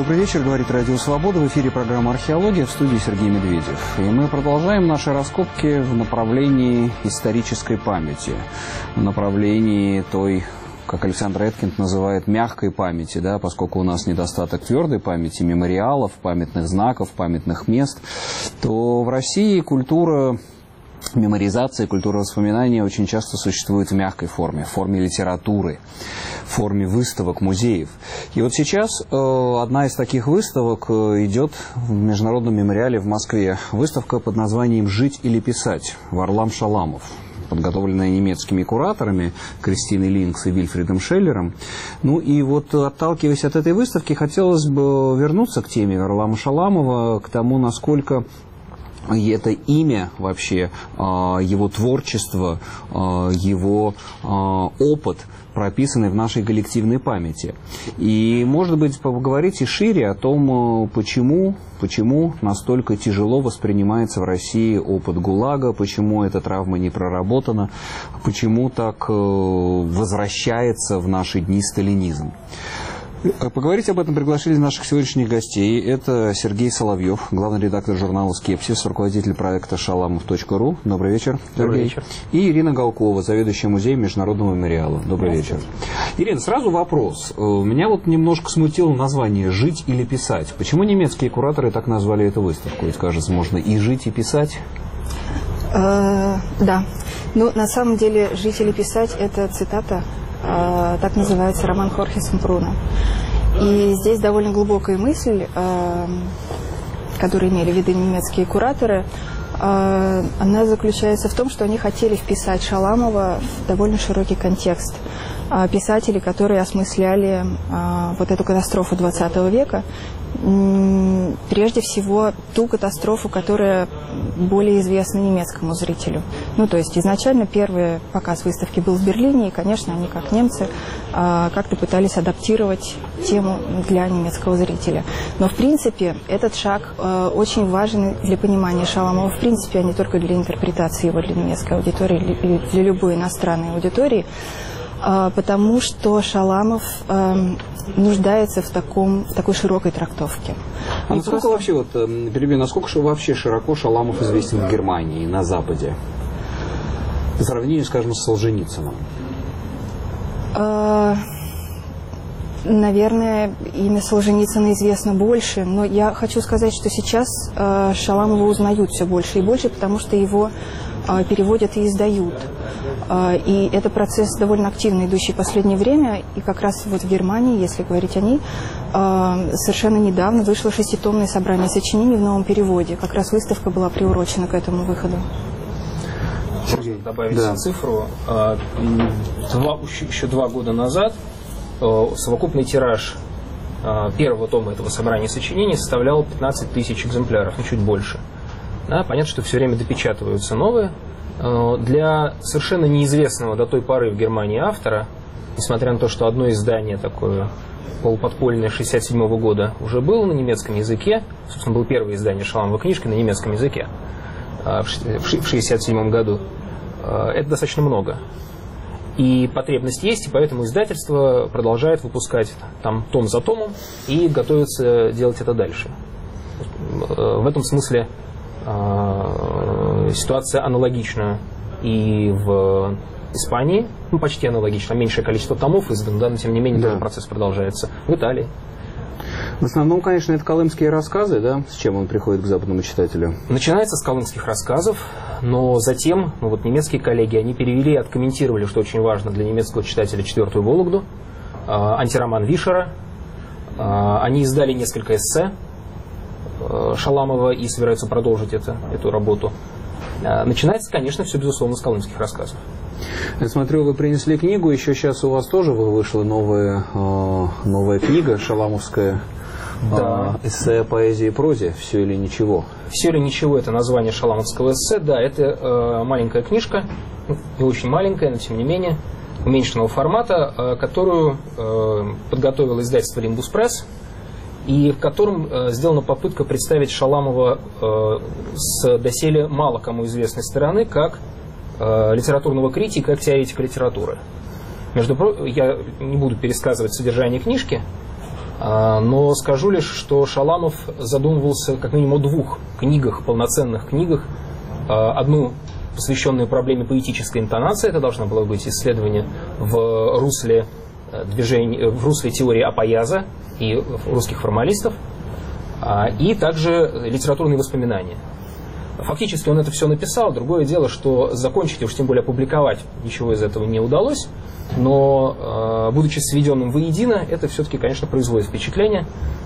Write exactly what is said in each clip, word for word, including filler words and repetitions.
Добрый вечер, говорит Радио Свобода. В эфире программа «Археология», в студии Сергей Медведев. И мы продолжаем наши раскопки в направлении исторической памяти, в направлении той, как Александр Эткинд называет, мягкой памяти, да, поскольку у нас недостаток твердой памяти, мемориалов, памятных знаков, памятных мест, то в России культура меморизация, культура воспоминания очень часто существует в мягкой форме, в форме литературы, в форме выставок, музеев. И вот сейчас э, одна из таких выставок э, идет в Международном мемориале в Москве. Выставка под названием «Жить или писать» Варлам Шаламов, подготовленная немецкими кураторами Кристиной Линкс и Вильфридом Шеллером. Ну и вот, отталкиваясь от этой выставки, хотелось бы вернуться к теме Варлама Шаламова, к тому, насколько и это имя вообще, его творчество, его опыт прописаны в нашей коллективной памяти. И, может быть, поговорить и шире о том, почему, почему настолько тяжело воспринимается в России опыт ГУЛАГа, почему эта травма не проработана, почему так возвращается в наши дни сталинизм. Поговорить об этом пригласили наших сегодняшних гостей. Это Сергей Соловьев, главный редактор журнала «Скепсис», руководитель проекта шаламов точка ру. Добрый вечер, Сергей. Добрый вечер. И Ирина Галкова, заведующая музеем Международного мемориала. Добрый вечер. Ирина, сразу вопрос. Меня вот немножко смутило название «Жить или писать». Почему немецкие кураторы так назвали эту выставку? Ведь, кажется, можно и жить, и писать. Да. Ну, на самом деле, «Жить или писать» – это цитата. Так называется роман Хорхе Сампруна. И здесь довольно глубокая мысль, которую имели в виду немецкие кураторы, она заключается в том, что они хотели вписать Шаламова в довольно широкий контекст. Писатели, которые осмысляли вот эту катастрофу двадцатого века, прежде всего ту катастрофу, которая более известна немецкому зрителю. Ну, то есть изначально первый показ выставки был в Берлине, и, конечно, они, как немцы, как-то пытались адаптировать тему для немецкого зрителя. Но, в принципе, этот шаг очень важен для понимания Шаламова, в принципе, а не только для интерпретации его для немецкой аудитории или для любой иностранной аудитории, потому что Шаламов нуждается в, таком, в такой широкой трактовке. А насколько просто... вообще, вот, перебью, насколько вообще широко Шаламов известен в Германии, на Западе? По сравнению, скажем, с Солженицыным. А, наверное, имя Солженицына известно больше, но я хочу сказать, что сейчас а, Шаламова узнают все больше и больше, потому что его а, переводят и издают. И это процесс довольно активно идущий в последнее время. И как раз вот в Германии, если говорить о ней, совершенно недавно вышло шеститомное собрание сочинений в новом переводе. Как раз выставка была приурочена к этому выходу. Сергей, добавить да. цифру. Два, еще два года назад совокупный тираж первого тома этого собрания сочинений составлял пятнадцать тысяч экземпляров, ну чуть больше. Да, понятно, что все время допечатываются новые. Для совершенно неизвестного до той поры в Германии автора, несмотря на то, что одно издание такое полуподпольное шестьдесят седьмого года уже было на немецком языке, собственно, было первое издание Шаламовой книжки на немецком языке в шестьдесят седьмом году, это достаточно много. И потребность есть, и поэтому издательство продолжает выпускать там том за томом и готовится делать это дальше. В этом смысле ситуация аналогична и в Испании, ну почти аналогично, меньшее количество томов издано, да, но тем не менее да. процесс продолжается. В Италии. В основном, конечно, это колымские рассказы, да, с чем он приходит к западному читателю? Начинается с колымских рассказов, но затем, ну вот немецкие коллеги, они перевели и откомментировали, что очень важно для немецкого читателя, четвертую Вологду, э, антироман Вишера, э, они издали несколько эссе Шаламова и собираются продолжить это, эту работу. Начинается, конечно, все, безусловно, с колымских рассказов. Я смотрю, вы принесли книгу, еще сейчас у вас тоже вышла новая, новая книга шаламовская, да. эссе, поэзия и прозе «Все или ничего». «Все или ничего» — это название шаламовского эссе, да, это э, маленькая книжка, не очень маленькая, но тем не менее, уменьшенного формата, э, которую э, подготовило издательство «Лимбус Пресс», и в котором э, сделана попытка представить Шаламова э, с доселе мало кому известной стороны, как э, литературного критика, как теоретика литературы. Между прочим, я не буду пересказывать содержание книжки, Но скажу лишь, что Шаламов задумывался как минимум о двух книгах, полноценных книгах. Одну, посвященную проблеме поэтической интонации, это должно было быть исследование в русле движения, в русле теории Апояза и русских формалистов, и также литературные воспоминания. Фактически он это все написал. Другое дело, что закончить, уж тем более опубликовать, ничего из этого не удалось. Но, будучи сведенным воедино, это все-таки, конечно, производит впечатление,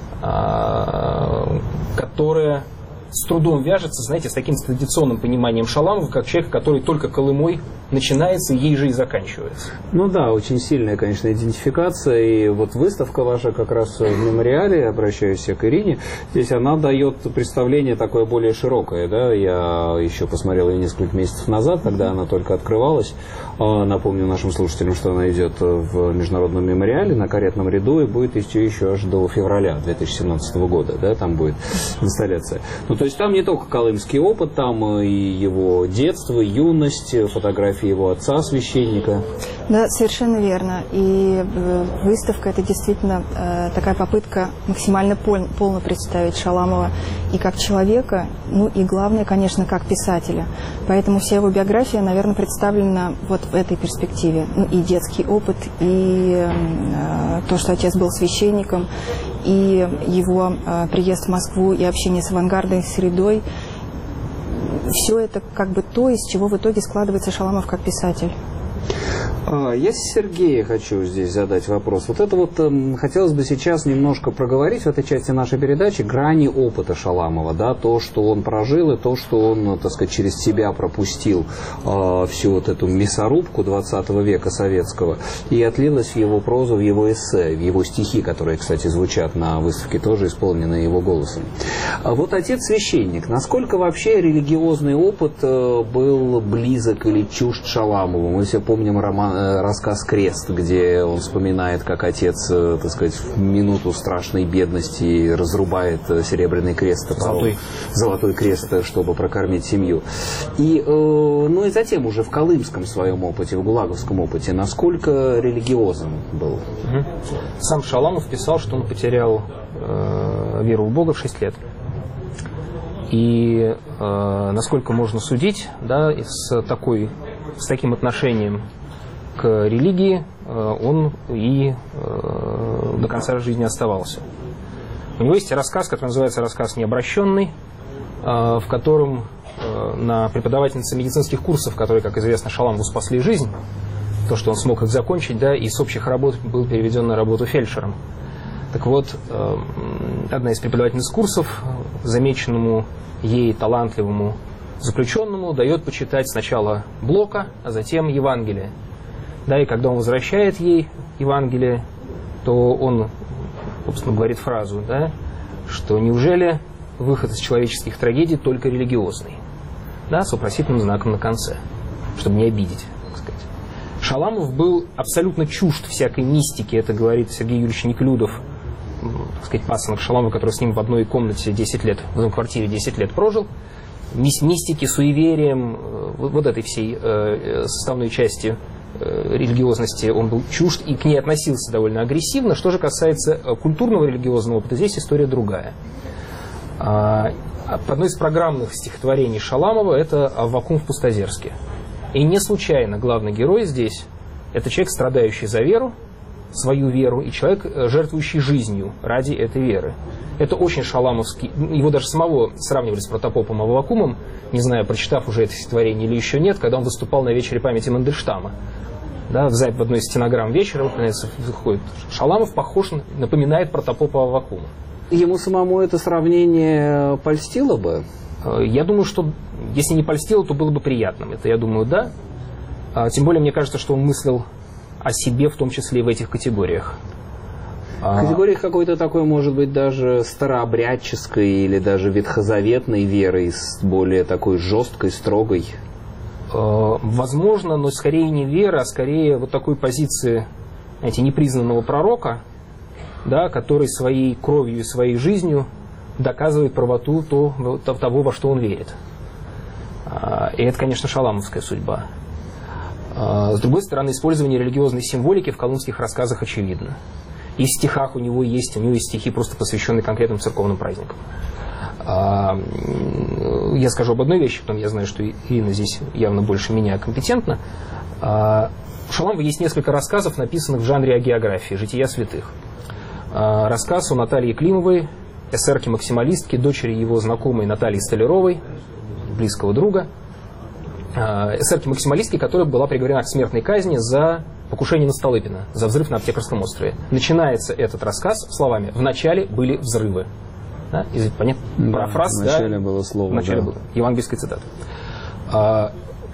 которое с трудом вяжется, знаете, с таким традиционным пониманием Шаламова, как человека, который только Колымой начинается и ей же и заканчивается. Ну да, очень сильная, конечно, идентификация. И вот выставка ваша как раз в мемориале, обращаюсь я к Ирине, здесь она дает представление такое более широкое. Да? Я еще посмотрел ее несколько месяцев назад, когда она только открывалась. Напомню нашим слушателям, что она идет в Международном мемориале на Каретном ряду и будет идти еще аж до февраля две тысячи семнадцатого года. Да? Там будет инсталляция. Ну, то есть там не только колымский опыт, там и его детство, юность, фотографии его отца, священника. Да, совершенно верно. И выставка — это действительно э, такая попытка максимально пол, полно представить Шаламова и как человека, ну и главное, конечно, как писателя. Поэтому вся его биография, наверное, представлена вот в этой перспективе. Ну, и детский опыт, и э, то, что отец был священником, и его э, приезд в Москву, и общение с авангардной средой. Все это как бы то, из чего в итоге складывается Шаламов как писатель. Я Сергею хочу здесь задать вопрос. Вот это вот э, хотелось бы сейчас немножко проговорить в этой части нашей передачи грани опыта Шаламова, да, то, что он прожил, и то, что он, так сказать, через себя пропустил э, всю вот эту мясорубку двадцатого века советского, и отлилось в его прозу, в его эссе, в его стихи, которые, кстати, звучат на выставке, тоже исполнены его голосом. А вот отец священник, насколько вообще религиозный опыт э, был близок или чужд Шаламову? Мы все помним роман рассказ «Крест», где он вспоминает, как отец, так сказать, в минуту страшной бедности разрубает серебряный крест, золотой, золотой крест, чтобы прокормить семью. И, ну и затем уже в колымском своем опыте, в гулаговском опыте, насколько религиозен был? Сам Шаламов писал, что он потерял э, веру в Бога в шесть лет. И э, насколько можно судить, да, с, такой, с таким отношением к религии он и э, до конца жизни оставался. У него есть рассказ, который называется «Рассказ необращенный», э, в котором э, на преподавательнице медицинских курсов, которые, как известно, Шаламову спасли жизнь, то, что он смог их закончить, да, и с общих работ был переведен на работу фельдшером. Так вот, э, одна из преподавательниц курсов замеченному ей талантливому заключенному дает почитать сначала Блока, а затем Евангелие. Да, и когда он возвращает ей Евангелие, то он, собственно, говорит фразу, да, что неужели выход из человеческих трагедий только религиозный? Да, с вопросительным знаком на конце, чтобы не обидеть, так сказать. Шаламов был абсолютно чужд всякой мистики, это говорит Сергей Юрьевич Неклюдов, так сказать, пасынок Шаламова, который с ним в одной комнате десять лет, в одной квартире десять лет прожил. Мистики, суеверием, вот этой всей э, составной части религиозности он был чужд и к ней относился довольно агрессивно. Что же касается культурного религиозного опыта, здесь история другая. Одно из программных стихотворений Шаламова — это «Аввакум в Пустозерске». И не случайно главный герой здесь — это человек, страдающий за веру, свою веру, и человек, жертвующий жизнью ради этой веры. Это очень шаламовский. Его даже самого сравнивали с протопопом Аввакумом, не знаю, прочитав уже это стихотворение или еще нет, когда он выступал на вечере памяти Мандельштама. Да, в одной из стенограмм вечера выходит: Шаламов похож, напоминает протопопа Аввакума. Ему самому это сравнение польстило бы? Я думаю, что если не польстило, то было бы приятным. Это, я думаю, да. Тем более, мне кажется, что он мыслил о себе, в том числе и в этих категориях. В категориях какой-то такой, может быть, даже старообрядческой или даже ветхозаветной верой, с более такой жесткой, строгой? Возможно, но скорее не вера, а скорее вот такой позиции, знаете, непризнанного пророка, да, который своей кровью и своей жизнью доказывает правоту то, того, во что он верит. И это, конечно, шаламовская судьба. С другой стороны, использование религиозной символики в колымских рассказах очевидно. И в стихах у него есть, у него есть стихи, просто посвященные конкретным церковным праздникам. Я скажу об одной вещи, потом я знаю, что Ирина здесь явно больше меня компетентна. У Шаламова есть несколько рассказов, написанных в жанре агеографии, «Жития святых». Рассказ о Наталье Климовой, эсерке-максималистке, дочери его знакомой Натальи Столяровой, близкого друга. Эсерке-максималистке, которая была приговорена к смертной казни за покушение на Столыпина, за взрыв на Аптекарском острове. Начинается этот рассказ словами «Вначале были взрывы». Да? Понятно? Да, парафраз, в начале да? было слово. В начале да. было. Евангельская цитата. А,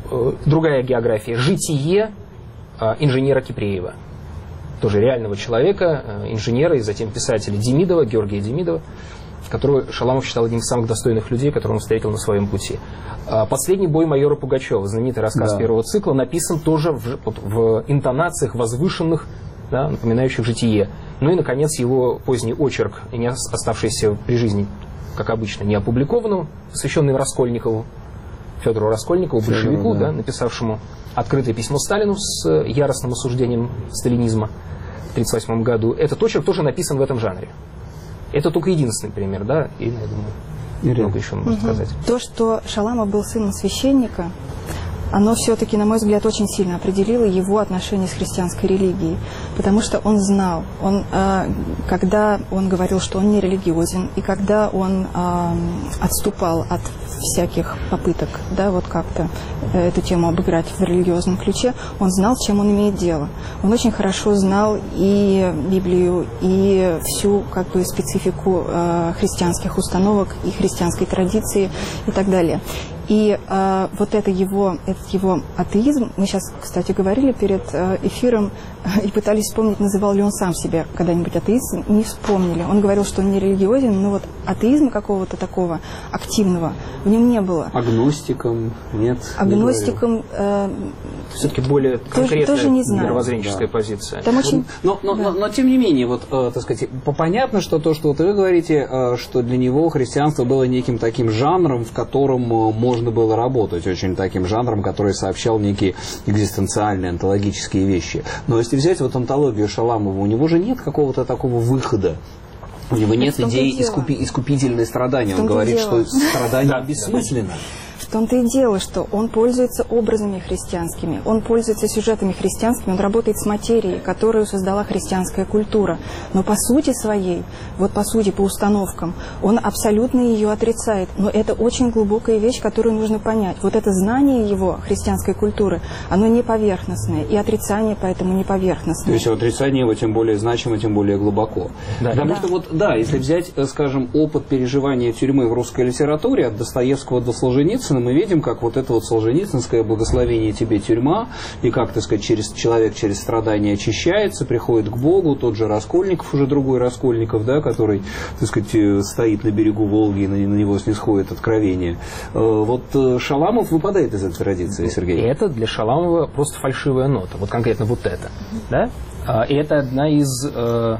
другая география. Житие а, инженера Кипреева. Тоже реального человека, а, инженера и затем писателя Демидова, Георгия Демидова, которого Шаламов считал одним из самых достойных людей, которых он встретил на своем пути. А, «Последний бой майора Пугачева», знаменитый рассказ да. первого цикла, написан тоже в, в интонациях возвышенных, да, напоминающих житие. Ну и, наконец, его поздний очерк, не оставшийся при жизни, как обычно, не опубликованным, посвященный Раскольникову, Федору Раскольникову, большевику, да. Да, написавшему открытое письмо Сталину с яростным осуждением сталинизма в тысяча девятьсот тридцать восьмом году. Этот очерк тоже написан в этом жанре. Это только единственный пример, да, и, я думаю, Ирина. много еще можно угу. сказать. То, что Шаламов был сыном священника, оно все-таки, на мой взгляд, очень сильно определило его отношение с христианской религией. Потому что он знал, он, э, когда он говорил, что он не религиозен, и когда он э, отступал от всяких попыток, да, вот как-то э, эту тему обыграть в религиозном ключе, он знал, с чем он имеет дело. Он очень хорошо знал и Библию, и всю как бы специфику э, христианских установок, и христианской традиции и так далее. И э, вот это его, этот его атеизм, мы сейчас, кстати, говорили перед э, эфиром э, и пытались вспомнить, называл ли он сам себя когда-нибудь атеистом, не вспомнили. Он говорил, что он не религиозен, но вот атеизма какого-то такого активного в нем не было. Агностиком нет? Агностиком... Э, все-таки более конкретная тоже не мировоззренческая да. позиция. Там очень... но, но, да. но, но, тем не менее, вот, э, так сказать, понятно, что то, что вот вы говорите, э, что для него христианство было неким таким жанром, в котором э, можно можно было работать, очень таким жанром, который сообщал некие экзистенциальные, онтологические вещи. Но если взять вот онтологию Шаламова, у него же нет какого-то такого выхода. У него нет идеи искупи, искупительной страдания. Он говорит, что страдание бессмысленно. В том-то и дело, что он пользуется образами христианскими, он пользуется сюжетами христианскими, он работает с материей, которую создала христианская культура. Но по сути своей, вот по сути, по установкам, он абсолютно ее отрицает. Но это очень глубокая вещь, которую нужно понять. Вот это знание его христианской культуры, оно не поверхностное, и отрицание поэтому не поверхностное. То есть отрицание его тем более значимо, тем более глубоко. Да. Потому да. что вот, да, если взять, скажем, опыт переживания тюрьмы в русской литературе от Достоевского до Солженицына, мы видим, как вот это вот солженицынское благословение тебе тюрьма, и как, так сказать, через, человек через страдания очищается, приходит к Богу, тот же Раскольников, уже другой Раскольников, да, который, так сказать, стоит на берегу Волги, и на, на него снисходит откровение. Вот Шаламов выпадает из этой традиции, Сергей. И это для Шаламова просто фальшивая нота, вот конкретно вот это, да? И это одна из э,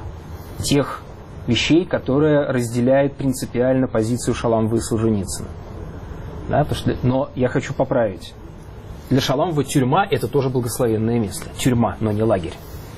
тех вещей, которая разделяет принципиально позицию Шаламова и Солженицына. Да, что, но я хочу поправить. Для Шаламова тюрьма – это тоже благословенное место. Тюрьма, но не лагерь.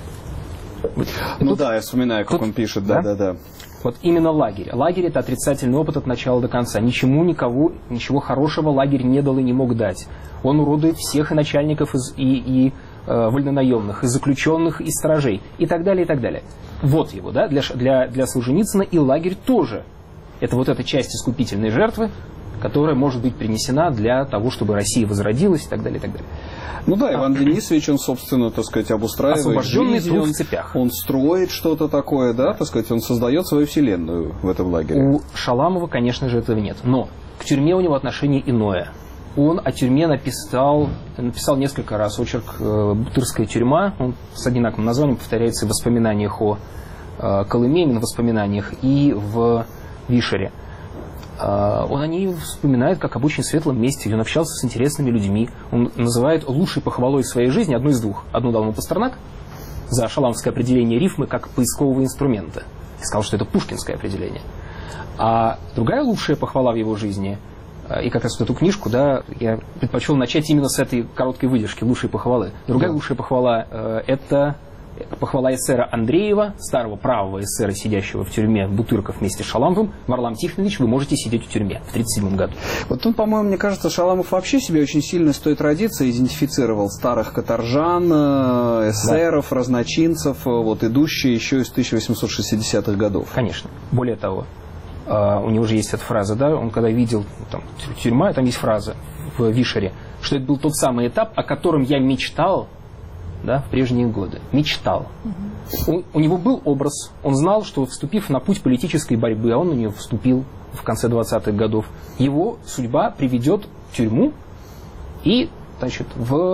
Ну тут, да, я вспоминаю, как тут, он пишет. Да, да, да. Вот именно лагерь. Лагерь – это отрицательный опыт от начала до конца. Ничему, никого, ничего хорошего лагерь не дал и не мог дать. Он уродует всех и начальников, из, и, и э, вольнонаемных, и заключенных, и стражей, и так далее, и так далее. Вот его, да, для, для, для Солженицына и лагерь тоже. Это вот эта часть искупительной жертвы, которая может быть принесена для того, чтобы Россия возродилась и так далее, и так далее. Ну да, Иван а, Денисович, он, собственно, так сказать, обустраивает освобожденный жизнь, труд он, в цепях. Он строит что-то такое, да, так сказать, он создает свою вселенную в этом лагере. У Шаламова, конечно же, этого нет. Но к тюрьме у него отношение иное. Он о тюрьме написал, написал несколько раз очерк «Бутырская тюрьма». Он с одинаковым названием повторяется в воспоминаниях о Колыме, именно в воспоминаниях, и в Вишере. Он о ней вспоминает как об очень светлом месте, где он общался с интересными людьми. Он называет лучшей похвалой своей жизни одну из двух. Одну дал ему Пастернак за шаламовское определение рифмы как поискового инструмента. И сказал, что это пушкинское определение. А другая лучшая похвала в его жизни, и как раз вот эту книжку, да, я предпочел начать именно с этой короткой выдержки лучшей похвалы. Другая да. лучшая похвала – это похвала эсера Андреева, старого правого эсера, сидящего в тюрьме Бутырков вместе с Шаламовым: Варлам Тихонович, вы можете сидеть в тюрьме в тридцать седьмом году. Вот тут, по-моему, мне кажется, Шаламов вообще себе очень сильно с той традицией идентифицировал старых каторжан, эсеров, да, разночинцев, вот, идущие еще из тысяча восемьсот шестидесятых годов. Конечно. Более того, у него же есть эта фраза, да, он когда видел там, тюрьма, там есть фраза в Вишере, что это был тот самый этап, о котором я мечтал, да, в прежние годы. Мечтал. Угу. У, у него был образ, он знал, что, вступив на путь политической борьбы, а он на нее вступил в конце двадцатых годов, его судьба приведет в тюрьму и, значит,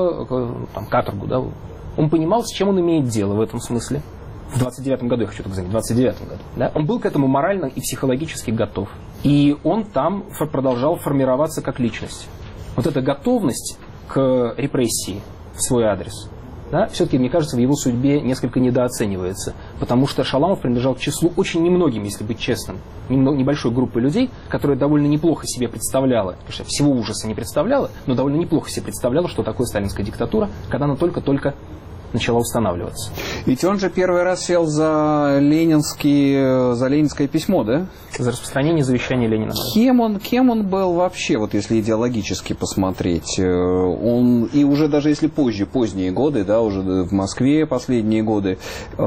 в там, каторгу. Да. Он понимал, с чем он имеет дело в этом смысле. В двадцать девятом году, я хочу так сказать, в двадцать девятом году. Да. Он был к этому морально и психологически готов. И он там продолжал формироваться как личность. Вот эта готовность к репрессии в свой адрес, да, все-таки, мне кажется, в его судьбе несколько недооценивается. Потому что Шаламов принадлежал к числу очень немногим, если быть честным, небольшой группы людей, которая довольно неплохо себе представляла, потому что всего ужаса не представляла, но довольно неплохо себе представляла, что такое сталинская диктатура, когда она только-только начала устанавливаться. Ведь он же первый раз сел за, ленинский, за ленинское письмо, да? За распространение завещания Ленина. Кем он, кем он был вообще, вот если идеологически посмотреть? Он, и уже даже если позже, поздние годы, да, уже в Москве последние годы,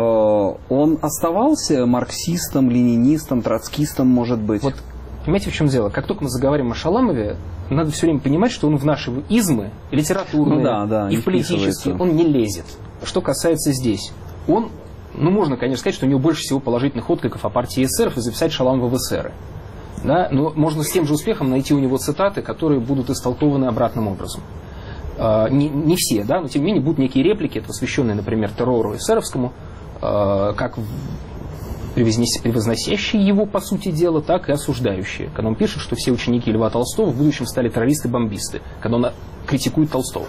он оставался марксистом, ленинистом, троцкистом, может быть? Вот, понимаете, в чем дело? Как только мы заговорим о Шаламове, надо все время понимать, что он в наши измы, литературные, ну, да, да, и в политические, он не лезет. Что касается здесь, он, ну, можно, конечно, сказать, что у него больше всего положительных откликов о партии эсеров и записать Шаламова в эсеры. Да? Но можно с тем же успехом найти у него цитаты, которые будут истолкованы обратным образом. А, не, не все, да, но тем не менее будут некие реплики, посвященные, например, террору эсеровскому, а, как превозносящие его, по сути дела, так и осуждающие. Когда он пишет, что все ученики Льва Толстого в будущем стали террористы-бомбисты, когда он критикует Толстого.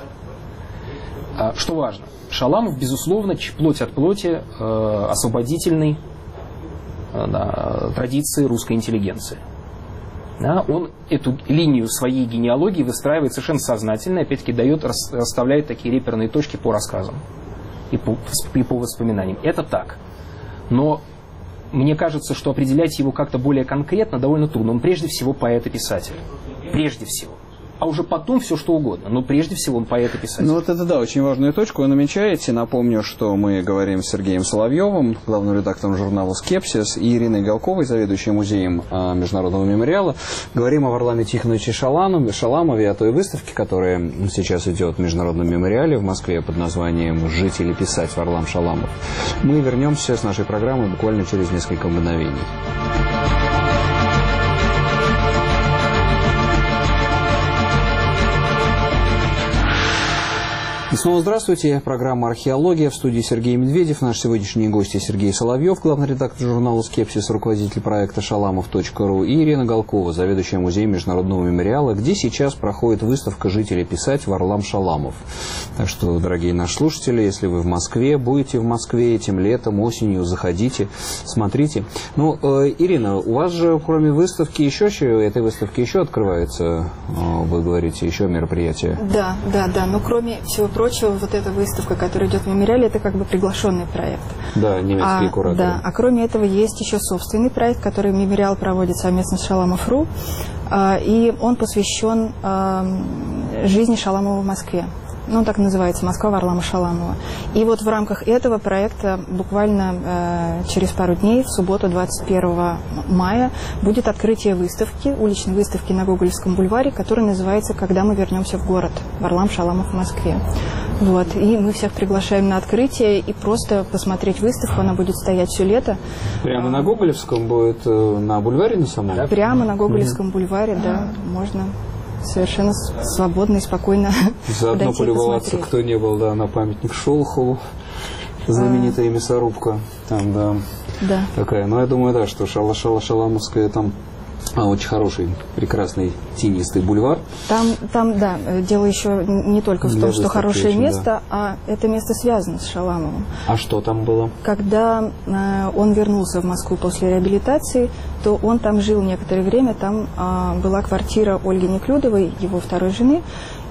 А, что важно, Шаламов, безусловно, плоть от плоти э, освободительной э, да, традиции русской интеллигенции. Да, он эту линию своей генеалогии выстраивает совершенно сознательно, опять-таки дает, расставляет такие реперные точки по рассказам и по, и по воспоминаниям. Это так. Но мне кажется, что определять его как-то более конкретно довольно трудно. Он прежде всего поэт и писатель. Прежде всего. А уже потом все что угодно. Но прежде всего он поэт и писатель. Ну вот это, да, очень важную точку вы намечаете. Напомню, что мы говорим с Сергеем Соловьевым, главным редактором журнала «Скепсис», и Ириной Галковой, заведующей музеем а, Международного мемориала. Говорим о Варламе Тихоновиче Шаламове, Шаламове, о той выставке, которая сейчас идет в Международном мемориале в Москве под названием «Жить или писать. Варлам Шаламов». Мы вернемся с нашей программой буквально через несколько мгновений. И снова здравствуйте. Программа «Археология». В студии Сергей Медведев. Наш сегодняшний гость Сергей Соловьев, главный редактор журнала «Скепсис», руководитель проекта шаламов точка ру, и Ирина Галкова, заведующая музеем Международного мемориала, где сейчас проходит выставка «Жить или писать. Варлам Шаламов». Так что, дорогие наши слушатели, если вы в Москве, будете в Москве этим летом, осенью, заходите, смотрите. Ну, э, Ирина, у вас же, кроме выставки, еще, этой выставки еще открывается, э, вы говорите, еще мероприятие? Да, да, да. Но кроме всего прочего, вот эта выставка, которая идет в мемориале, это как бы приглашенный проект. Да, немецкие а, кураторы. Да, а кроме этого есть еще собственный проект, который мемориал проводит совместно с шаламов точка ру, а, и он посвящен а, жизни Шаламова в Москве. Ну, он так называется, «Москва Варлама Шаламова». И вот в рамках этого проекта буквально э, через пару дней, в субботу, двадцать первого мая, будет открытие выставки, уличной выставки на Гоголевском бульваре, которая называется «Когда мы вернемся в город. Варлам Шаламов в Москве». Вот. И мы всех приглашаем на открытие и просто посмотреть выставку. Она будет стоять все лето. Прямо на Гоголевском будет, на бульваре на самом? Да, прямо на Гоголевском mm-hmm. бульваре, да, можно совершенно свободно и спокойно заодно полюбоваться, кто не был, да, на памятник Шолохову, знаменитая а... мясорубка, там, да, да, такая. Но я думаю, да, что Шала-Шала-Шаламовская там а, очень хороший, прекрасный тенистый бульвар. Там, там, да, дело еще не только в Для том, что хорошее очень, место, да. а это место связано с Шаламовым. А что там было? Когда э, он вернулся в Москву после реабилитации, то он там жил некоторое время, там э, была квартира Ольги Неклюдовой, его второй жены,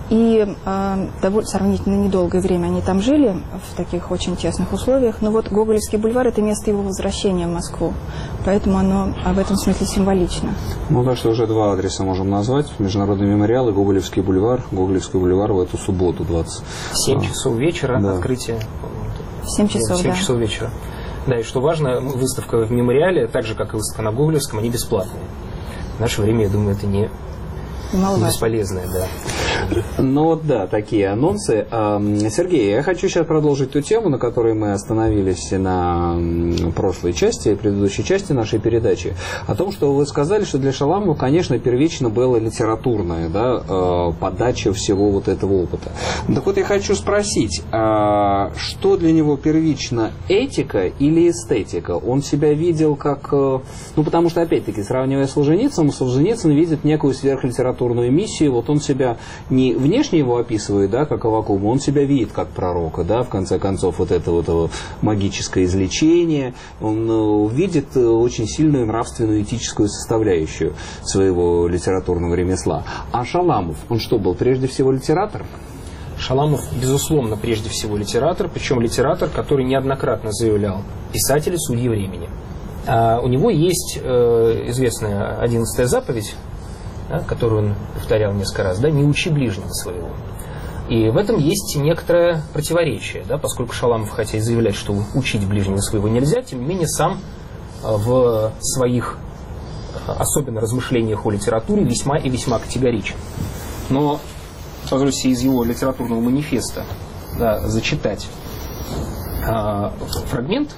И э, довольно сравнительно недолгое время они там жили, в таких очень тесных условиях. Но вот Гоголевский бульвар – это место его возвращения в Москву. Поэтому оно в этом смысле символично. Ну, так что уже два адреса можем назвать. Международный мемориал и Гоголевский бульвар. Гоголевский бульвар в эту субботу двадцать. В семь часов вечера да. Открытие. В семь часов, в семь да. часов вечера. Да, и что важно, выставка в мемориале, так же, как и выставка на Гоголевском, они бесплатные. В наше время, я думаю, это не, не бесполезное, да. Ну вот да, такие анонсы. Сергей, я хочу сейчас продолжить ту тему, на которой мы остановились на прошлой части, предыдущей части нашей передачи, о том, что вы сказали, что для Шаламова, конечно, первично была литературная, да, подача всего вот этого опыта. Так вот я хочу спросить, что для него первично, этика или эстетика? Он себя видел как... Ну потому что, опять-таки, сравнивая с Солженицыным, Солженицын видит некую сверхлитературную миссию, вот он себя... не внешне его описывает, да, как Аввакума, он себя видит как пророка, да, в конце концов, вот это вот магическое излечение, он uh, видит uh, очень сильную нравственную этическую составляющую своего литературного ремесла. А Шаламов, он что, был прежде всего литератор? Шаламов, безусловно, прежде всего литератор, причем литератор, который неоднократно заявлял: писатель и судьи времени. А у него есть э, известная одиннадцатая заповедь, да, которую он повторял несколько раз, да, не учи ближнего своего. И в этом есть некоторое противоречие, да, поскольку Шаламов, хотя и заявляет, что учить ближнего своего нельзя, тем не менее сам в своих, особенно размышлениях о литературе, весьма и весьма категоричен. Но позвольте из его литературного манифеста, да, зачитать а, фрагмент.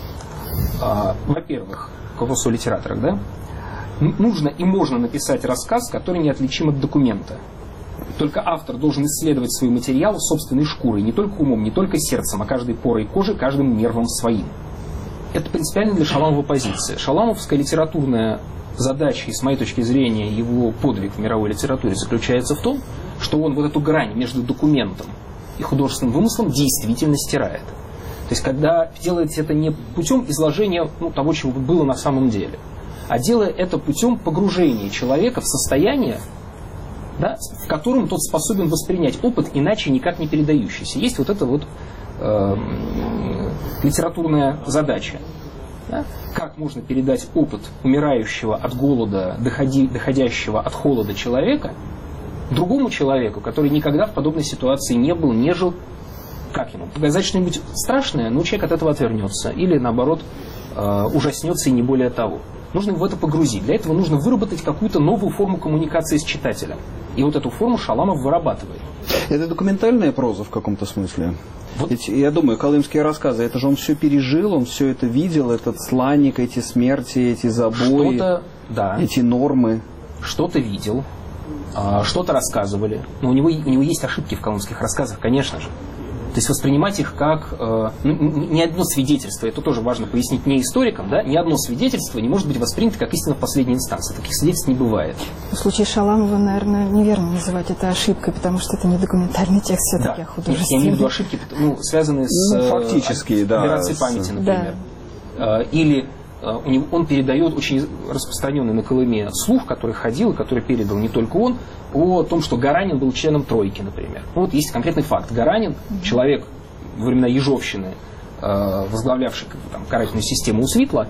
А, во-первых, к вопросу о литераторах, да, нужно и можно написать рассказ, который неотличим от документа. Только автор должен исследовать свой материал собственной шкурой, не только умом, не только сердцем, а каждой порой кожи, каждым нервом своим. Это принципиально для Шаламова позиция. Шаламовская литературная задача, и с моей точки зрения его подвиг в мировой литературе, заключается в том, что он вот эту грань между документом и художественным вымыслом действительно стирает. То есть когда делается это не путем изложения, ну, того, чего было на самом деле, а делая это путем погружения человека в состояние, да, в котором тот способен воспринять опыт, иначе никак не передающийся. Есть вот эта вот э, литературная задача. Да? Как можно передать опыт умирающего от голода, доходи, доходящего от холода человека другому человеку, который никогда в подобной ситуации не был, не жил. Как ему? Показать что-нибудь страшное, но человек от этого отвернется. Или, наоборот, э, ужаснется и не более того. Нужно его в это погрузить. Для этого нужно выработать какую-то новую форму коммуникации с читателем. И вот эту форму Шаламов вырабатывает. Это документальная проза в каком-то смысле? Вот. Ведь, я думаю, колымские рассказы, это же он все пережил, он все это видел, этот сланник, эти смерти, эти забои, да. эти нормы. Что-то видел, что-то рассказывали. Но у него, у него есть ошибки в колымских рассказах, конечно же. То есть воспринимать их как... Э, ну, ни одно свидетельство, это тоже важно пояснить не историкам, да, ни одно свидетельство не может быть воспринято как истина в последней инстанции. Таких свидетельств не бывает. В случае Шаламова, наверное, неверно называть это ошибкой, потому что это не документальный текст, все-таки, да. а художественный. Я имею в виду ошибки, ну, связанные с ну, фактически, да, операцией памяти, например. Да. Или у него, он передает очень распространенный на Колыме слух, который ходил, и который передал не только он, о том, что Гаранин был членом тройки, например. Ну, вот есть конкретный факт. Гаранин, mm-hmm. человек во времена Ежовщины, возглавлявший там, карательную систему у Свитла,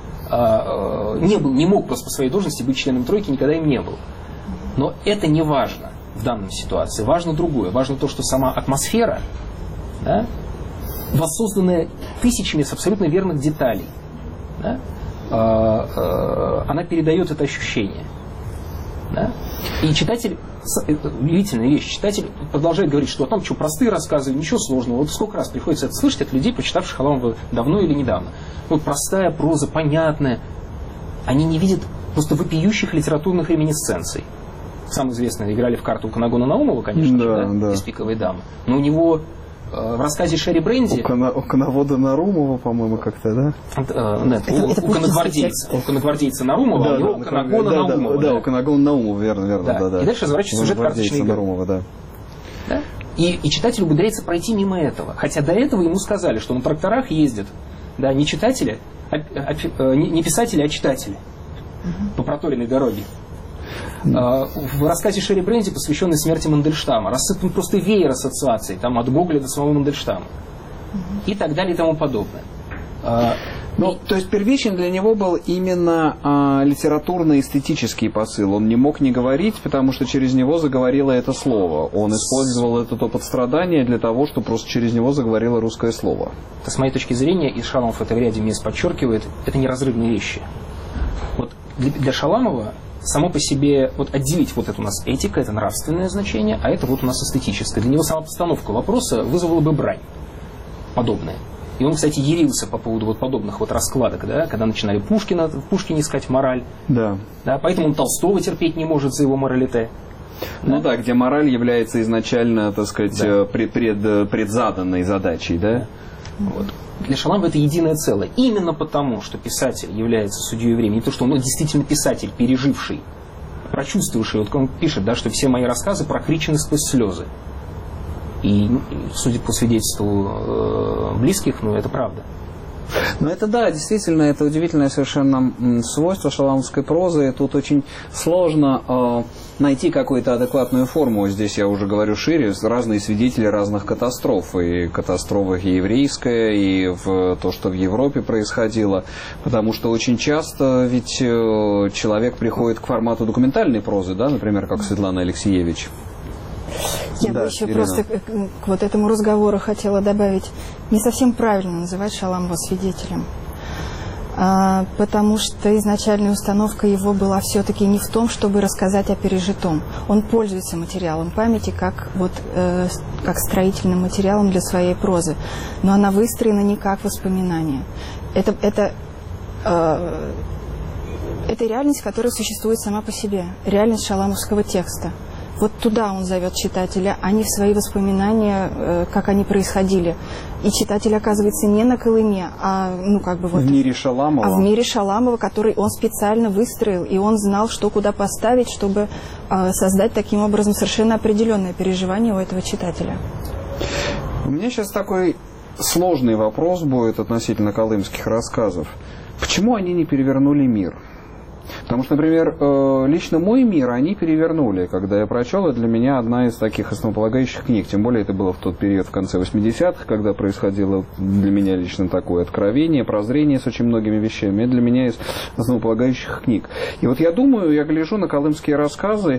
не, был, не мог просто по своей должности быть членом тройки, никогда им не был. Но это не важно в данной ситуации. Важно другое. Важно то, что сама атмосфера, да, воссозданная тысячами с абсолютно верных деталей, да, она передает это ощущение. Да? И читатель, удивительная вещь, читатель продолжает говорить, что там что, простые рассказы, ничего сложного. Вот сколько раз приходится это слышать от людей, прочитавших Шаламова давно или недавно. Вот простая проза, понятная. Они не видят просто вопиющих литературных реминисценций. Самое известное, играли в карту у Канагона Наумова, конечно, да, же, да, да. Из «Пиковой дамы». Но у него в рассказе Шерри Бренди... У, кона, у коновода Нарумова, по-моему, как-то, да? Uh, нет, это, у, это у, коногвардейца, у коногвардейца Нарумова, да, а у него да, у Канагона да, Наумова. Да, да, у Канагона Наумова, верно, верно. Да. Да, да. И дальше разворачивается сюжет карточной игры. Нарумова, да. Да? И, и читатель умудряется пройти мимо этого. Хотя до этого ему сказали, что на тракторах ездят, да, не читатели, а, а, а, не писатели, а читатели. Угу. По проторенной дороге. Да. В рассказе Шерри Бренди, посвященный смерти Мандельштама, рассыпан просто веер ассоциаций, там от Гоголя до самого Мандельштама. И так далее и тому подобное. Ну, и... То есть первичен для него был именно а, литературно-эстетический посыл. Он не мог не говорить, потому что через него заговорило это слово. Он использовал это то подстрадание для того, чтобы просто через него заговорило русское слово. С моей точки зрения, и Шаламов это в ряде мест подчеркивает, это неразрывные вещи. Вот для, для Шаламова само по себе, вот отделить вот это у нас этика, это нравственное значение, а это вот у нас эстетическое. Для него сама постановка вопроса вызвала бы брань подобная. И он, кстати, ярился по поводу вот подобных вот раскладок, да, когда начинали Пушкина, в Пушкине искать мораль. Да. Да, поэтому он Толстого терпеть не может за его моралите. Ну да, да, где мораль является изначально, так сказать, да. пред, пред, предзаданной задачей, да? Вот. Для Шаламова это единое целое. Именно потому, что писатель является судьей времени, то, что он действительно писатель, переживший, прочувствовавший, вот он пишет, да, что все мои рассказы прокричены сквозь слезы. И, судя по свидетельству э, близких, ну, это правда. Ну, это да, действительно, это удивительное совершенно свойство шаламовской прозы. Тут очень сложно э, найти какую-то адекватную форму. Здесь я уже говорю шире, разные свидетели разных катастроф. И катастрофа еврейская, и в то, что в Европе происходило. Потому что очень часто ведь э, человек приходит к формату документальной прозы, да, например, как Светлана Алексеевич. Я да, бы еще Ирина. Просто к, к вот этому разговору хотела добавить, не совсем правильно называть Шаламова свидетелем, а, потому что изначальная установка его была все-таки не в том, чтобы рассказать о пережитом. Он пользуется материалом памяти как, вот, э, как строительным материалом для своей прозы, но она выстроена не как воспоминание. Это, это, э, это реальность, которая существует сама по себе, реальность шаламовского текста. Вот туда он зовет читателя, а не в свои воспоминания, э, как они происходили. И читатель оказывается не на Колыме, а ну как бы вот в мире Шаламова. А в мире Шаламова, который он специально выстроил, и он знал, что куда поставить, чтобы э, создать таким образом совершенно определенное переживание у этого читателя. У меня сейчас такой сложный вопрос будет относительно колымских рассказов. Почему они не перевернули мир? Потому что, например, лично мой мир они перевернули. Когда я прочел, это для меня одна из таких основополагающих книг. Тем более это было в тот период, в конце восьмидесятых, когда происходило для меня лично такое откровение, прозрение с очень многими вещами. Это для меня из основополагающих книг. И вот я думаю, я гляжу на колымские рассказы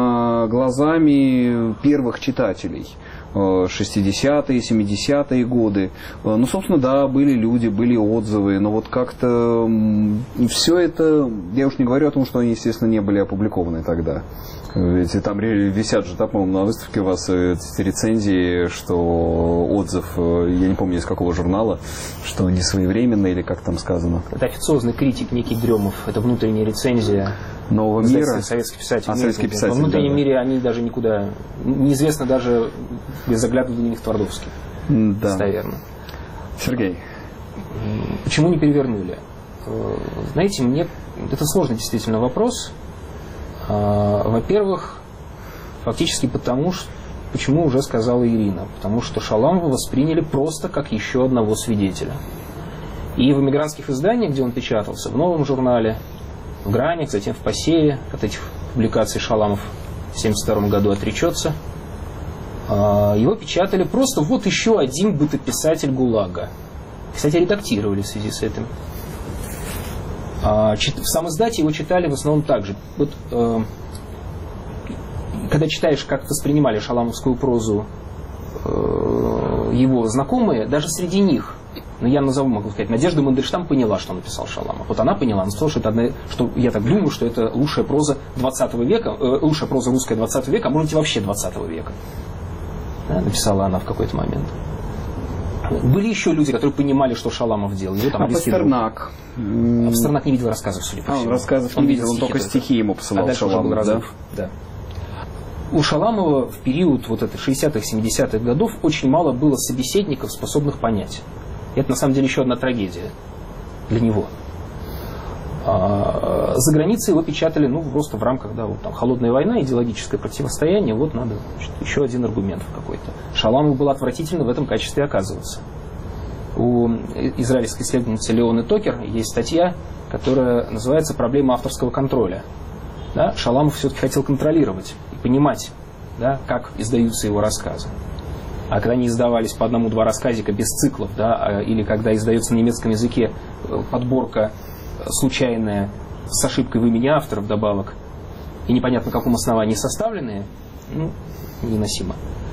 глазами первых читателей. шестидесятые, семидесятые годы. Ну, собственно, да, были люди, были отзывы, но вот как-то все это, я уж не говорю о том, что они, естественно, не были опубликованы тогда. Ведь там висят же, да, по-моему, на выставке у вас эти рецензии, что отзыв, я не помню, из какого журнала, что не своевременный или как там сказано. Это официозный критик некий Дремов, это внутренняя рецензия нового мира. Советский писатель. А, советский писатель. Во внутреннем да, мире да. Они даже никуда, неизвестно даже без заглядывания в дневник Твардовский. Да. Наверное. Сергей. Почему не перевернули? Знаете, мне это сложный действительно вопрос. Во-первых, фактически потому, что, почему уже сказала Ирина, потому что Шаламова восприняли просто как еще одного свидетеля. И в эмигрантских изданиях, где он печатался, в Новом журнале, в Гранях, затем в Посеве, от этих публикаций Шаламов в семьдесят втором году отречется, его печатали просто вот еще один бытописатель ГУЛАГа. Кстати, редактировали в связи с этим. В сам издате его читали в основном так же. Вот, э, когда читаешь, как воспринимали шаламовскую прозу э, его знакомые, даже среди них, ну я назову, могу сказать, Надежда Мандельштам поняла, что написал Шаламов. Вот она поняла, она сказала, что это одна, что я так думаю, что это лучшая проза двадцатого века, э, лучшая проза русская двадцатого века, а может быть вообще двадцатого века. Да, написала она в какой-то момент. Были еще люди, которые понимали, что Шаламов делал. Его, там, а Пастернак? А Пастернак не видел рассказов, судя по а, всему. Он рассказов он не видел, он только стихи ему посылал. А Шаламов, да? Да. У Шаламова в период вот этих шестидесятых, семидесятых годов очень мало было собеседников, способных понять. И это на самом деле еще одна трагедия для него. А за границей его печатали, ну, просто в рамках, да, вот там холодная война, идеологическое противостояние, вот надо, значит, еще один аргумент какой-то. Шаламов был отвратительно в этом качестве оказываться. У израильской исследовательницы Леоны Токер есть статья, которая называется «Проблема авторского контроля». Да? Шаламов все-таки хотел контролировать и понимать, да, как издаются его рассказы. А когда они издавались по одному-два рассказика без циклов, да, или когда издается на немецком языке подборка случайная с ошибкой в имени автора вдобавок и непонятно на каком основании составленные, ну, невыносимо.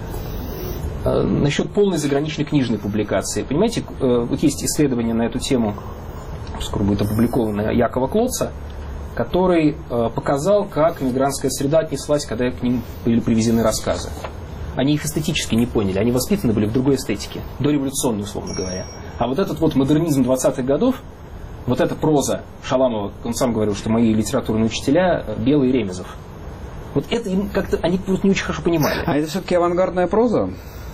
Насчет полной заграничной книжной публикации. Понимаете, вот есть исследование на эту тему, скоро будет опубликовано, Якова Клотца, который показал, как эмигрантская среда отнеслась, когда к ним были привезены рассказы. Они их эстетически не поняли, они воспитаны были в другой эстетике, дореволюционной, условно говоря. А вот этот вот модернизм двадцатых годов, вот эта проза Шаламова, он сам говорил, что мои литературные учителя Белый и Ремезов, вот это им как-то, они не очень хорошо понимали. А это все-таки авангардная проза?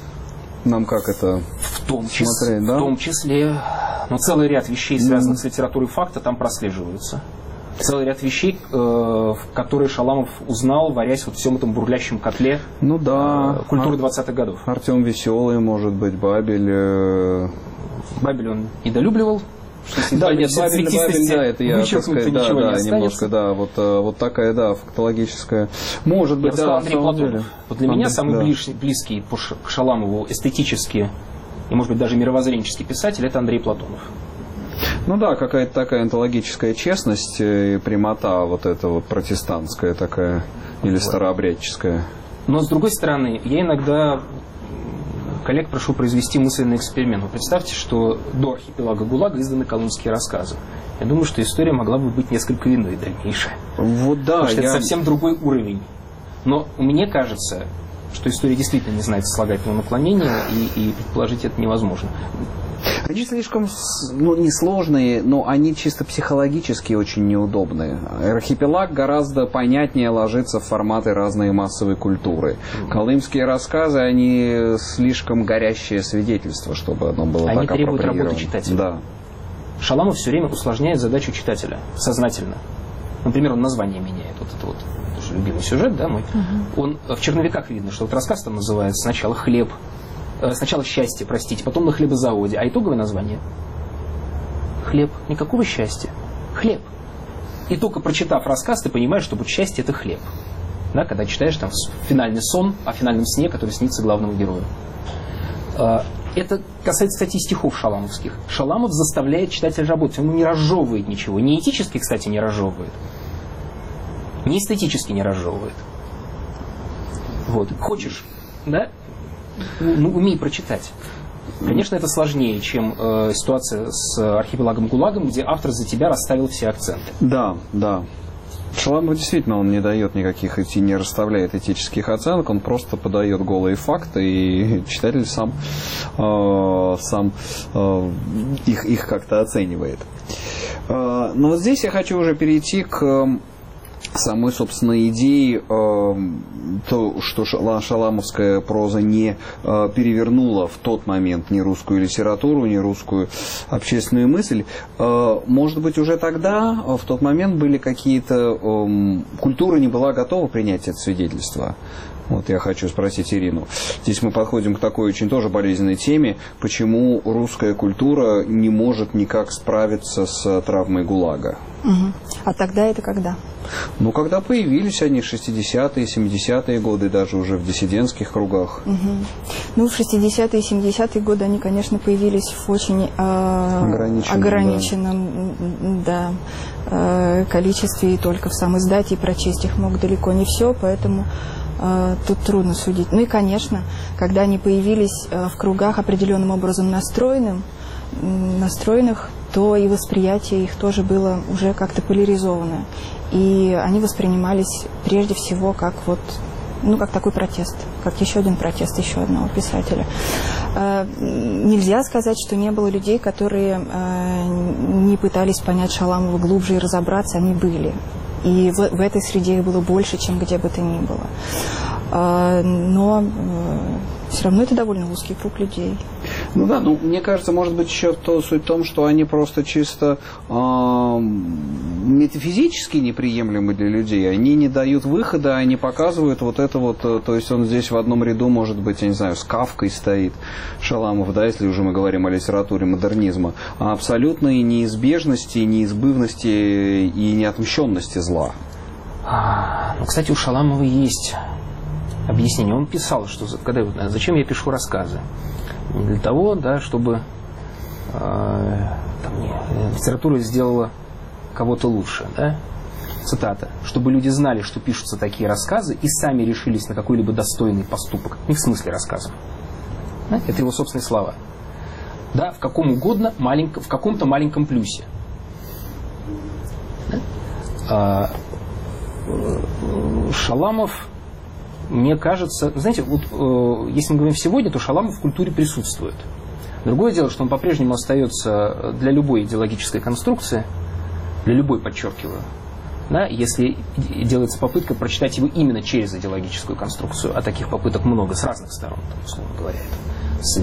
Нам как это в том числе, смотреть, да? В том числе, но целый ряд вещей, связанных mm. с литературой факта, там прослеживаются. Целый ряд вещей, э, которые Шаламов узнал, варясь вот в всем этом бурлящем котле ну, да. э, культуры двадцатых годов. Артем Веселый, может быть, Бабель. Э... Бабель он недолюбливал. Что да, нет, Бабель, Бабель, да, это я, так сказать, да, да, не немножко, да, вот, вот такая, да, фактологическая. Может быть, я да, Андрей Платонов. Вот для Андрей, меня самый да. ближ, близкий к Шаламову эстетически и, может быть, даже мировоззренческий писатель — это Андрей Платонов. Ну да, какая-то такая онтологическая честность и прямота вот эта вот протестантская такая или вот. Старообрядческая. Но с другой стороны, я иногда коллег прошу произвести мысленный эксперимент. Вы представьте, что до архипелага ГУЛАГа изданы колымские рассказы. Я думаю, что история могла бы быть несколько иной дальнейшая. Вот да. Потому что я... это совсем другой уровень. Но мне кажется, что история действительно не знает слагательного наклонения, и, и предположить это невозможно. Они слишком, ну, несложные, но они чисто психологически очень неудобные. Архипелаг гораздо понятнее ложится в форматы разной массовой культуры. Колымские рассказы, они слишком горящее свидетельство, чтобы оно было они так апроприировано. Они требуют работы читателя. Да. Шаламов все время усложняет задачу читателя сознательно. Например, он название меняет. Вот это вот тоже любимый сюжет, да, мой. Угу. Он в «Черновиках» видно, что вот рассказ там называется сначала «Хлеб», сначала «Счастье», простите, потом «На хлебозаводе». А итоговое название «Хлеб». Никакого счастья. Хлеб. И только прочитав рассказ, ты понимаешь, что вот счастье — это хлеб. Да, когда читаешь там финальный сон о финальном сне, который снится главному герою. Это касается, кстати, стихов шаламовских. Шаламов заставляет читателя работать. Он не разжевывает ничего. Не этически, кстати, не разжевывает. Не эстетически не разжевывает. Вот. Хочешь, да? Ну, умей прочитать. Конечно, это сложнее, чем э, ситуация с архипелагом ГУЛАГом, где автор за тебя расставил все акценты. Да, да. Шаламов действительно, он не дает никаких, не расставляет этических оценок, он просто подает голые факты, и читатель сам, э, сам э, их, их как-то оценивает. Э, но вот здесь я хочу уже перейти к самой, собственно, идеи, э, то, что шаламовская проза не э, перевернула в тот момент ни русскую литературу, ни русскую общественную мысль. Э, может быть, уже тогда, в тот момент, были какие-то... Э, культура не была готова принять это свидетельство. Вот я хочу спросить Ирину. Здесь мы подходим к такой очень тоже болезненной теме, почему русская культура не может никак справиться с травмой ГУЛАГа. Угу. А тогда это когда? Ну, когда появились они в шестидесятые, семидесятые годы, даже уже в диссидентских кругах. Угу. Ну, в шестидесятые и семидесятые годы они, конечно, появились в очень э, ограниченном, ограниченном да. Да, э, количестве, и только в сам издате, и прочесть их мог далеко не все, поэтому э, тут трудно судить. Ну и, конечно, когда они появились э, в кругах определенным образом настроенным, настроенных, то и восприятие их тоже было уже как-то поляризованное. И они воспринимались прежде всего как вот, ну, как такой протест, как еще один протест еще одного писателя. Э, нельзя сказать, что не было людей, которые э, не пытались понять Шаламова глубже и разобраться, они были. И в, в этой среде их было больше, чем где бы то ни было. Э, но э, все равно это довольно узкий круг людей. Ну да, ну мне кажется, может быть, еще то, суть в том, что они просто чисто э, метафизически неприемлемы для людей. Они не дают выхода, они показывают вот это вот, то есть он здесь в одном ряду, может быть, я не знаю, с Кафкой стоит, Шаламов, да, если уже мы говорим о литературе модернизма, о абсолютной неизбежности, неизбывности и неотмщенности зла. А, ну, кстати, у Шаламова есть объяснение. Он писал, что когда, зачем я пишу рассказы? Не для того, да, чтобы э, там, не, литература сделала кого-то лучше, да? Цитата. Чтобы люди знали, что пишутся такие рассказы, и сами решились на какой-либо достойный поступок. Не в смысле рассказов. Да? Это его собственные слова. Да, в каком угодно маленьком, в каком-то маленьком плюсе. Да? А, Шаламов, мне кажется, знаете, вот э, если мы говорим сегодня, то Шаламов в культуре присутствует. Другое дело, что он по-прежнему остается для любой идеологической конструкции, для любой, подчеркиваю, да, если делается попытка прочитать его именно через идеологическую конструкцию, а таких попыток много с разных сторон, там, условно говоря, с,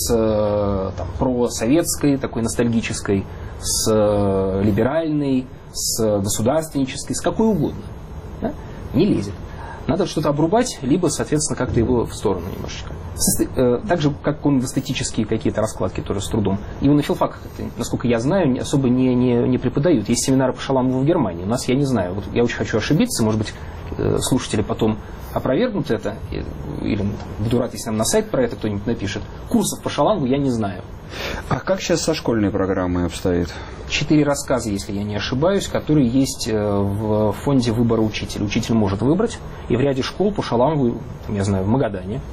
с там, просоветской, такой ностальгической, с либеральной, с государственнической, с какой угодно, да, не лезет. Надо что-то обрубать, либо, соответственно, как-то его в сторону немножечко. Так же, как он в эстетические какие-то раскладки тоже с трудом. Его на филфаках, насколько я знаю, особо не, не, не преподают. Есть семинары по Шаламову в Германии. У нас, я не знаю, вот я очень хочу ошибиться, может быть, слушатели потом опровергнут это, или буду рад, если нам на сайт про это кто-нибудь напишет. Курсов по Шаламову я не знаю. А как сейчас со школьной программой обстоит? Четыре рассказа, если я не ошибаюсь, которые есть в фонде выбора учителя. Учитель может выбрать. И в ряде школ по Шаламову, я знаю, в Магадане,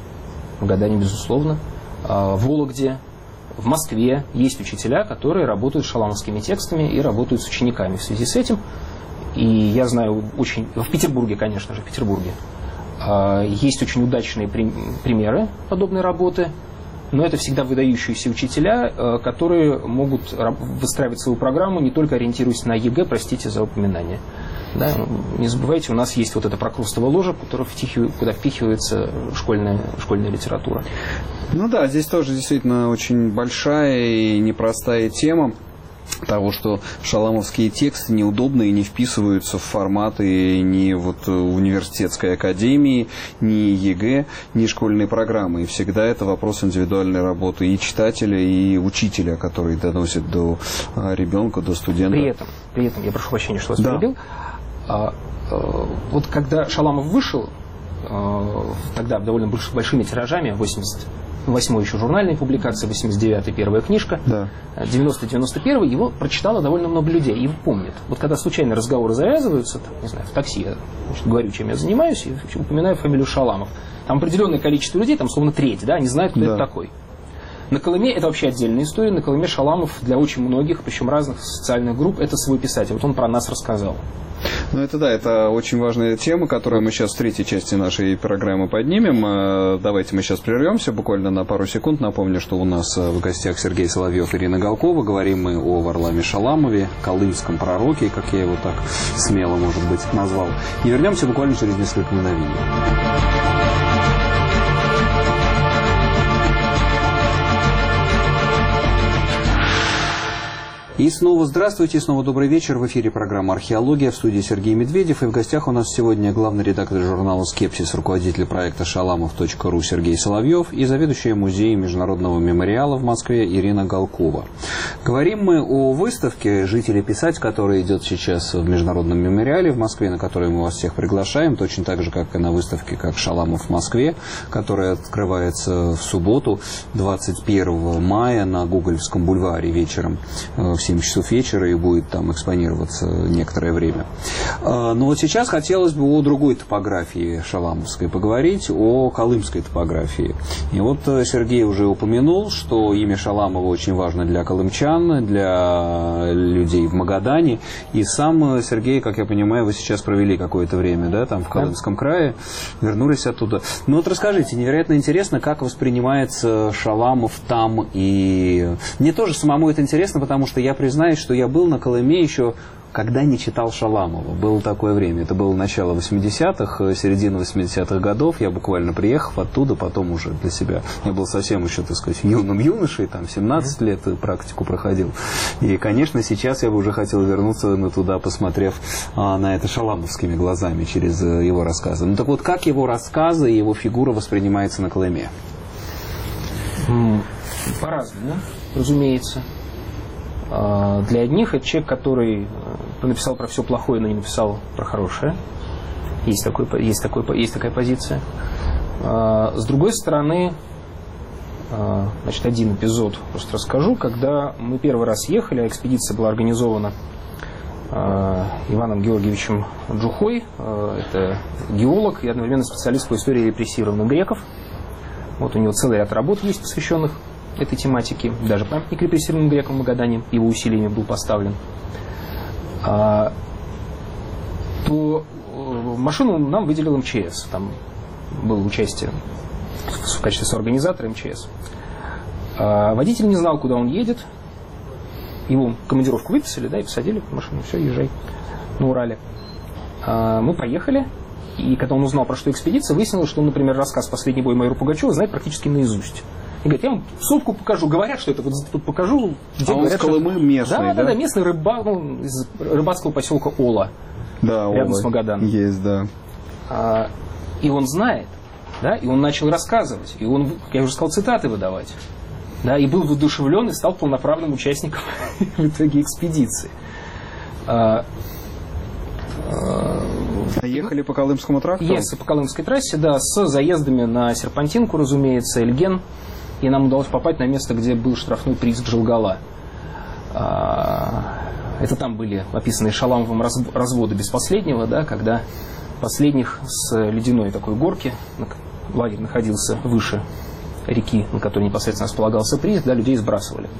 в Магадане, безусловно, в Вологде, в Москве есть учителя, которые работают с шаламовскими текстами и работают с учениками в связи с этим. И я знаю очень... В Петербурге, конечно же, в Петербурге есть очень удачные примеры подобной работы. Но это всегда выдающиеся учителя, которые могут выстраивать свою программу, не только ориентируясь на ЕГЭ, простите за упоминание. Да? Не забывайте, у нас есть вот эта прокрустовая ложа, куда впихивается школьная, школьная литература. Ну да, здесь тоже действительно очень большая и непростая тема того, что шаламовские тексты неудобно и не вписываются в форматы ни вот университетской академии, ни ЕГЭ, ни школьной программы. И всегда это вопрос индивидуальной работы и читателя, и учителя, который доносит до ребенка, до студента. При этом, при этом я прошу прощения, что вас да. перебил. А, а, вот когда Шаламов вышел, а, тогда довольно большими тиражами, восемьдесят восьмой еще журнальная публикация, восемьдесят девятый первая книжка, да. девяносто девяносто первый его прочитало довольно много людей, его помнят. Вот когда случайно разговоры завязываются, там, не знаю, в такси я значит, говорю, чем я занимаюсь, и упоминаю фамилию Шаламов. Там определенное количество людей, там словно треть, да, они знают, кто да. это такой. На Колыме это вообще отдельная история. На Колыме Шаламов для очень многих, причем разных социальных групп, это свой писатель. Вот он про нас рассказал. Ну это да, это очень важная тема, которую мы сейчас в третьей части нашей программы поднимем. Давайте мы сейчас прервемся буквально на пару секунд. Напомню, что у нас в гостях Сергей Соловьев и Ирина Галкова. Говорим мы о Варламе Шаламове, колымском пророке, как я его так смело, может быть, назвал. И вернемся буквально через несколько мгновений. И снова здравствуйте, снова добрый вечер. В эфире программа «Археология», в студии Сергей Медведев. И в гостях у нас сегодня главный редактор журнала «Скепсис», руководитель проекта шаламов точка ру Сергей Соловьев и заведующая музеем Международного мемориала в Москве Ирина Галкова. Говорим мы о выставке «Жители писать», которая идет сейчас в Международном мемориале в Москве, на которую мы вас всех приглашаем, точно так же, как и на выставке «Как Шаламов в Москве», которая открывается в субботу, двадцать первого мая на Гоголевском бульваре вечером в семь часов вечера и будет там экспонироваться некоторое время. Но вот сейчас хотелось бы о другой топографии шаламовской поговорить, о колымской топографии. И вот Сергей уже упомянул, что имя Шаламова очень важно для колымчан, для людей в Магадане. И сам Сергей, как я понимаю, вы сейчас провели какое-то время, да, там в Колымском крае, вернулись оттуда. Ну вот расскажите, невероятно интересно, как воспринимается Шаламов там. И мне тоже самому это интересно, потому что я признаюсь, что я был на Колыме еще, когда не читал Шаламова. Было такое время. Это было начало восьмидесятых, середина восьмидесятых годов. Я буквально приехав оттуда, потом уже для себя. Я был совсем еще, так сказать, юным юношей, там семнадцать лет практику проходил. И, конечно, сейчас я бы уже хотел вернуться туда, посмотрев а, на это шаламовскими глазами через его рассказы. Ну так вот, как его рассказы и его фигура воспринимается на Колыме? По-разному, разумеется. Для одних это человек, который написал про все плохое, но не написал про хорошее. Есть, такой, есть, такой, есть такая позиция. С другой стороны, значит, один эпизод просто расскажу. Когда мы первый раз ехали, а экспедиция была организована Иваном Георгиевичем Джухой, это геолог и одновременно специалист по истории репрессированных греков. Вот у него целый ряд работ есть, посвященных этой тематике. Даже памятник репрессированным грекам в Магадане его усилиями был поставлен. А, то машину нам выделил эм че эс. Там было участие в качестве соорганизатора эм че эс. А, водитель не знал, куда он едет. Его командировку выписали, да, и посадили в машину. Все, езжай на Урале. А, мы поехали. И когда он узнал, про что экспедиция, выяснилось, что он, например, рассказ «Последний бой майора Пугачева» знает практически наизусть. И говорит, я вам сотку покажу. Говорят, что это вот тут покажу. Где а говорят, он с Колымы что... местный, да? Да, да, да, местный рыба... ну, из рыбацкого поселка Ола. Да, рядом Ола. с Магаданом. Есть, да. А, и он знает, да, и он начал рассказывать. И он, я уже сказал, цитаты выдавать. Да, и был воодушевлен и стал полноправным участником в итоге экспедиции. А, а ехали по Колымскому тракту? Ехали по Колымской трассе, да, с заездами на Серпантинку, разумеется, Эльген. И нам удалось попасть на место, где был штрафной прииск Джилгала. Это там были описаны Шаламовым разводы без последнего, да, когда последних с ледяной такой горки, лагерь находился выше реки, на которой непосредственно располагался прииск, да, людей сбрасывали.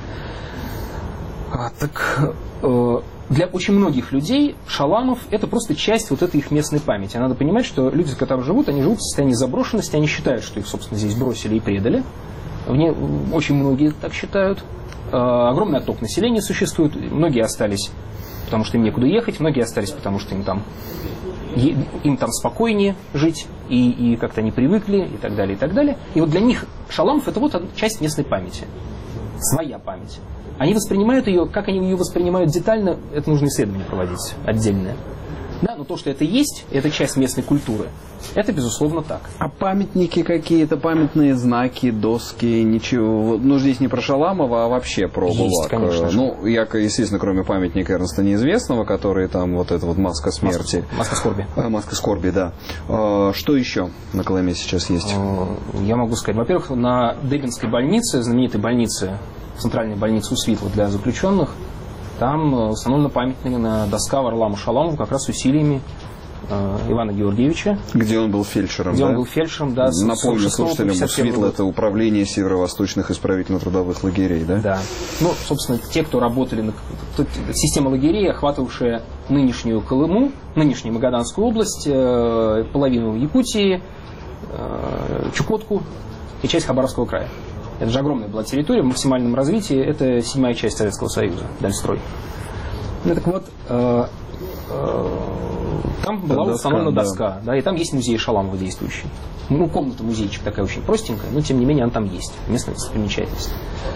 А, так... Для очень многих людей Шаламов – это просто часть вот этой их местной памяти. Надо понимать, что люди, которые живут, они живут в состоянии заброшенности, они считают, что их, собственно, здесь бросили и предали. Вне, очень многие так считают. Огромный отток населения существует. Многие остались, потому что им некуда ехать. Многие остались, потому что им там, им там спокойнее жить. И, и как-то они привыкли, и так далее, и так далее. И вот для них Шаламов – это вот часть местной памяти. Своя память. Они воспринимают ее, как они ее воспринимают детально, это нужно исследование проводить отдельное. Да, но то, что это есть, это часть местной культуры, это, безусловно, так. А памятники какие-то, памятные знаки, доски, ничего? Ну, здесь не про Шаламова, а вообще про есть, ГУЛАГ. Конечно. Ну, я, естественно, кроме памятника Эрнста Неизвестного, который там вот эта вот маска смерти. Маска, маска скорби. А, маска скорби, да. А, что еще на Колыме сейчас есть? Я могу сказать, во-первых, на Дебинской больнице, знаменитой больнице, центральной больнице Усвитла для заключенных, там установлена памятная доска Варламу Шаламову как раз усилиями э, Ивана Георгиевича. Где он был фельдшером, Где да? он был фельдшером, да. Напомню слушателям, Усвитла – это управление северо-восточных исправительно-трудовых лагерей, да? Да. Ну, собственно, те, кто работали на... Система лагерей, охватывавшая нынешнюю Колыму, нынешнюю Магаданскую область, э, половину Якутии, э, Чукотку и часть Хабаровского края. Это же огромная была территория в максимальном развитии. Это седьмая часть Советского Союза, Дальстрой. Ну, так вот, э, э, там была доска, установлена да. доска, да, и там есть музей Шаламова действующий. Ну, комната-музейчик такая очень простенькая, но тем не менее она там есть, местная достопримечательность.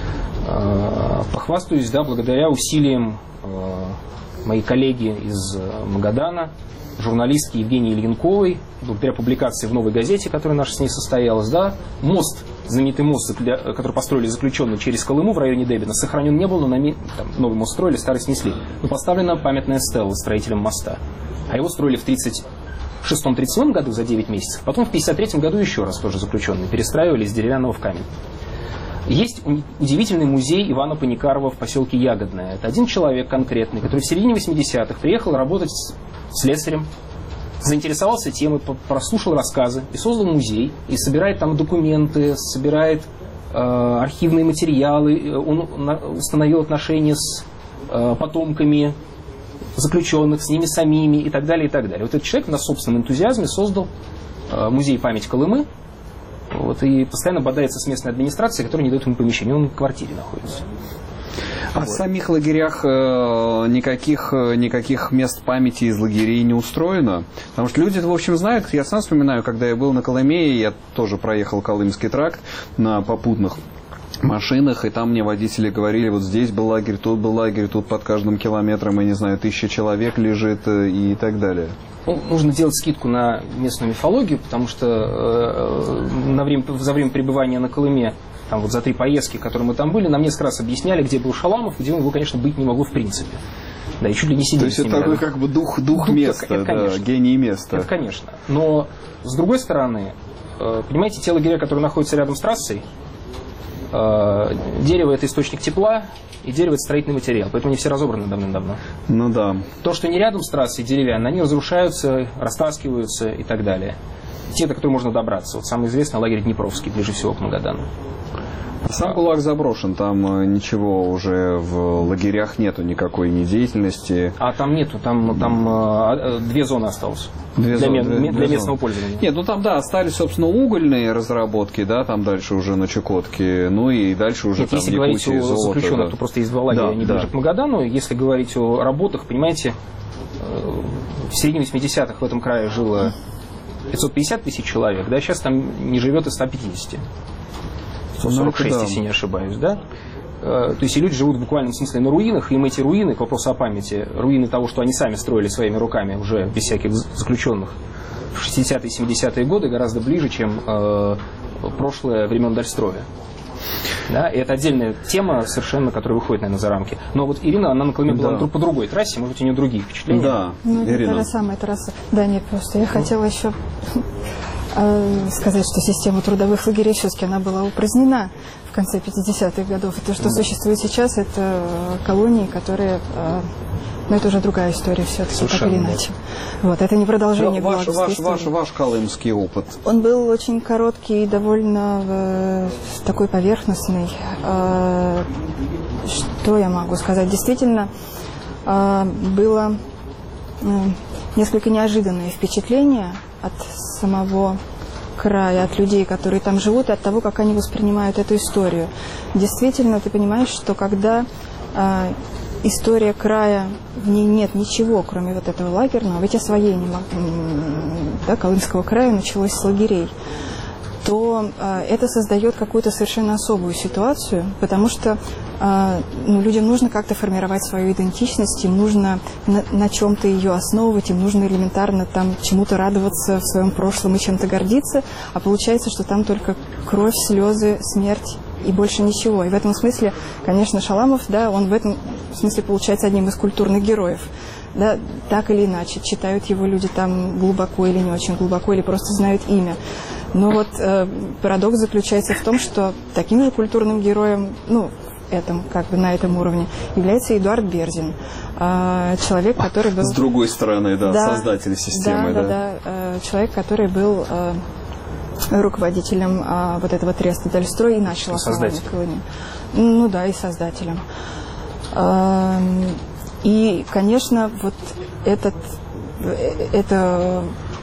Э, похвастаюсь, да, благодаря усилиям э, моей коллеги из Магадана, журналистки Евгении Ильинковой, благодаря публикации в «Новой газете», которая наша с ней состоялась, да, мост, знаменитый мост, который построили заключенные через Колыму в районе Дебина, сохранен не был, но на там, новый мост строили, старый снесли. Но поставлена памятная стела строителям моста. А его строили в тридцать шестом — тридцать седьмом году за девять месяцев, потом в пятьдесят третьем году еще раз тоже заключенные перестраивали из деревянного в камень. Есть удивительный музей Ивана Паникарова в поселке Ягодное. Это один человек конкретный, который в середине восьмидесятых приехал работать с слесарем, заинтересовался темой, прослушал рассказы и создал музей, и собирает там документы, собирает э, архивные материалы, он установил отношения с э, потомками заключенных, с ними самими и так далее, и так далее. Вот этот человек на собственном энтузиазме создал э, музей памяти Колымы, вот, и постоянно бодается с местной администрацией, которая не дает ему помещения, он в квартире находится. А вот. В самих лагерях э, никаких, никаких мест памяти из лагерей не устроено? Потому что люди, в общем, знают. Я сам вспоминаю, когда я был на Колыме, я тоже проехал Колымский тракт на попутных машинах, и там мне водители говорили, вот здесь был лагерь, тут был лагерь, тут под каждым километром, я не знаю, тысяча человек лежит и так далее. Ну, нужно делать скидку на местную мифологию, потому что э, на время, за время пребывания на Колыме Там вот за три поездки, которые мы там были, нам несколько раз объясняли, где был Шаламов, где он его, конечно, быть не могло в принципе. Да, и чуть ли не сидели. То есть это такой как бы дух, дух, дух места, это, конечно, да, гений места. Это, конечно. Но, с другой стороны, понимаете, те лагеря, которые находятся рядом с трассой, дерево – это источник тепла, и дерево – это строительный материал. Поэтому они все разобраны давным-давно. Ну да. То, что не рядом с трассой деревянные, они разрушаются, растаскиваются и так далее. Те, до которых можно добраться. Вот самый известный лагерь Днепровский, ближе всего к Магадану. Сам ГУЛАГ заброшен, там ничего уже в лагерях нету никакой ни деятельности. А там нету, там, там а, две зоны осталось. Две для, зоны, для, две, для две местного зоны. пользования. Нет, ну там, да, остались, собственно, угольные разработки, да, там дальше уже на Чукотке, ну и дальше уже Нет, там если говорить о золото, заключенных, да. то просто есть два лагеря, да, они да. ближе к Магадану. Если говорить о работах, понимаете, в середине восьмидесятых в этом крае жило пятьсот пятьдесят тысяч человек, да, сейчас там не живет и сто пятьдесят. сто сорок шесть, ну, да. Если не ошибаюсь, да? То есть и люди живут в буквальном смысле на руинах, и им эти руины, к вопросу о памяти, руины того, что они сами строили своими руками, уже без всяких заключенных, в шестидесятые и семидесятые годы гораздо ближе, чем э, прошлое времен Дальстроя. Да? И это отдельная тема, совершенно, которая выходит, наверное, за рамки. Но вот Ирина, она на Колыме была да. по другой трассе, может быть, у нее другие впечатления. Да, ну, Ирина. Это та самая трасса. Да, нет, просто я хотела еще сказать, что система трудовых лагерей все-таки она была упразднена в конце пятидесятых годов. И то, что существует сейчас, это колонии, которые... Но это уже другая история все-таки, так или иначе. Вот, это не продолжение ваш, ваш, истории. Ваш, ваш колымский опыт? Он был очень короткий и довольно э, такой поверхностный. Э, что я могу сказать? Действительно, э, было э, несколько неожиданное впечатление от самого края, от людей, которые там живут, и от того, как они воспринимают эту историю. Действительно, ты понимаешь, что когда э, история края, в ней нет ничего, кроме вот этого лагерного, ведь освоение да, Колымского края началось с лагерей, то э, это создает какую-то совершенно особую ситуацию, потому что э, ну, людям нужно как-то формировать свою идентичность, им нужно на, на чем-то ее основывать, им нужно элементарно там чему-то радоваться в своем прошлом и чем-то гордиться, а получается, что там только кровь, слезы, смерть и больше ничего. И в этом смысле, конечно, Шаламов, да, он в этом смысле получается одним из культурных героев. Да, так или иначе, читают его люди там глубоко или не очень глубоко, или просто знают имя. Но вот э, парадокс заключается в том, что таким же культурным героем, ну, этом, как бы на этом уровне, является Эдуард Берзин. Э, человек, который был... С другой стороны, да, да создатель системы. Да, да, да, да. Э, человек, который был э, руководителем э, вот этого треста Дальстрой и начал основание колонии. Ну да, и создателем. Э, и, конечно, вот этот, это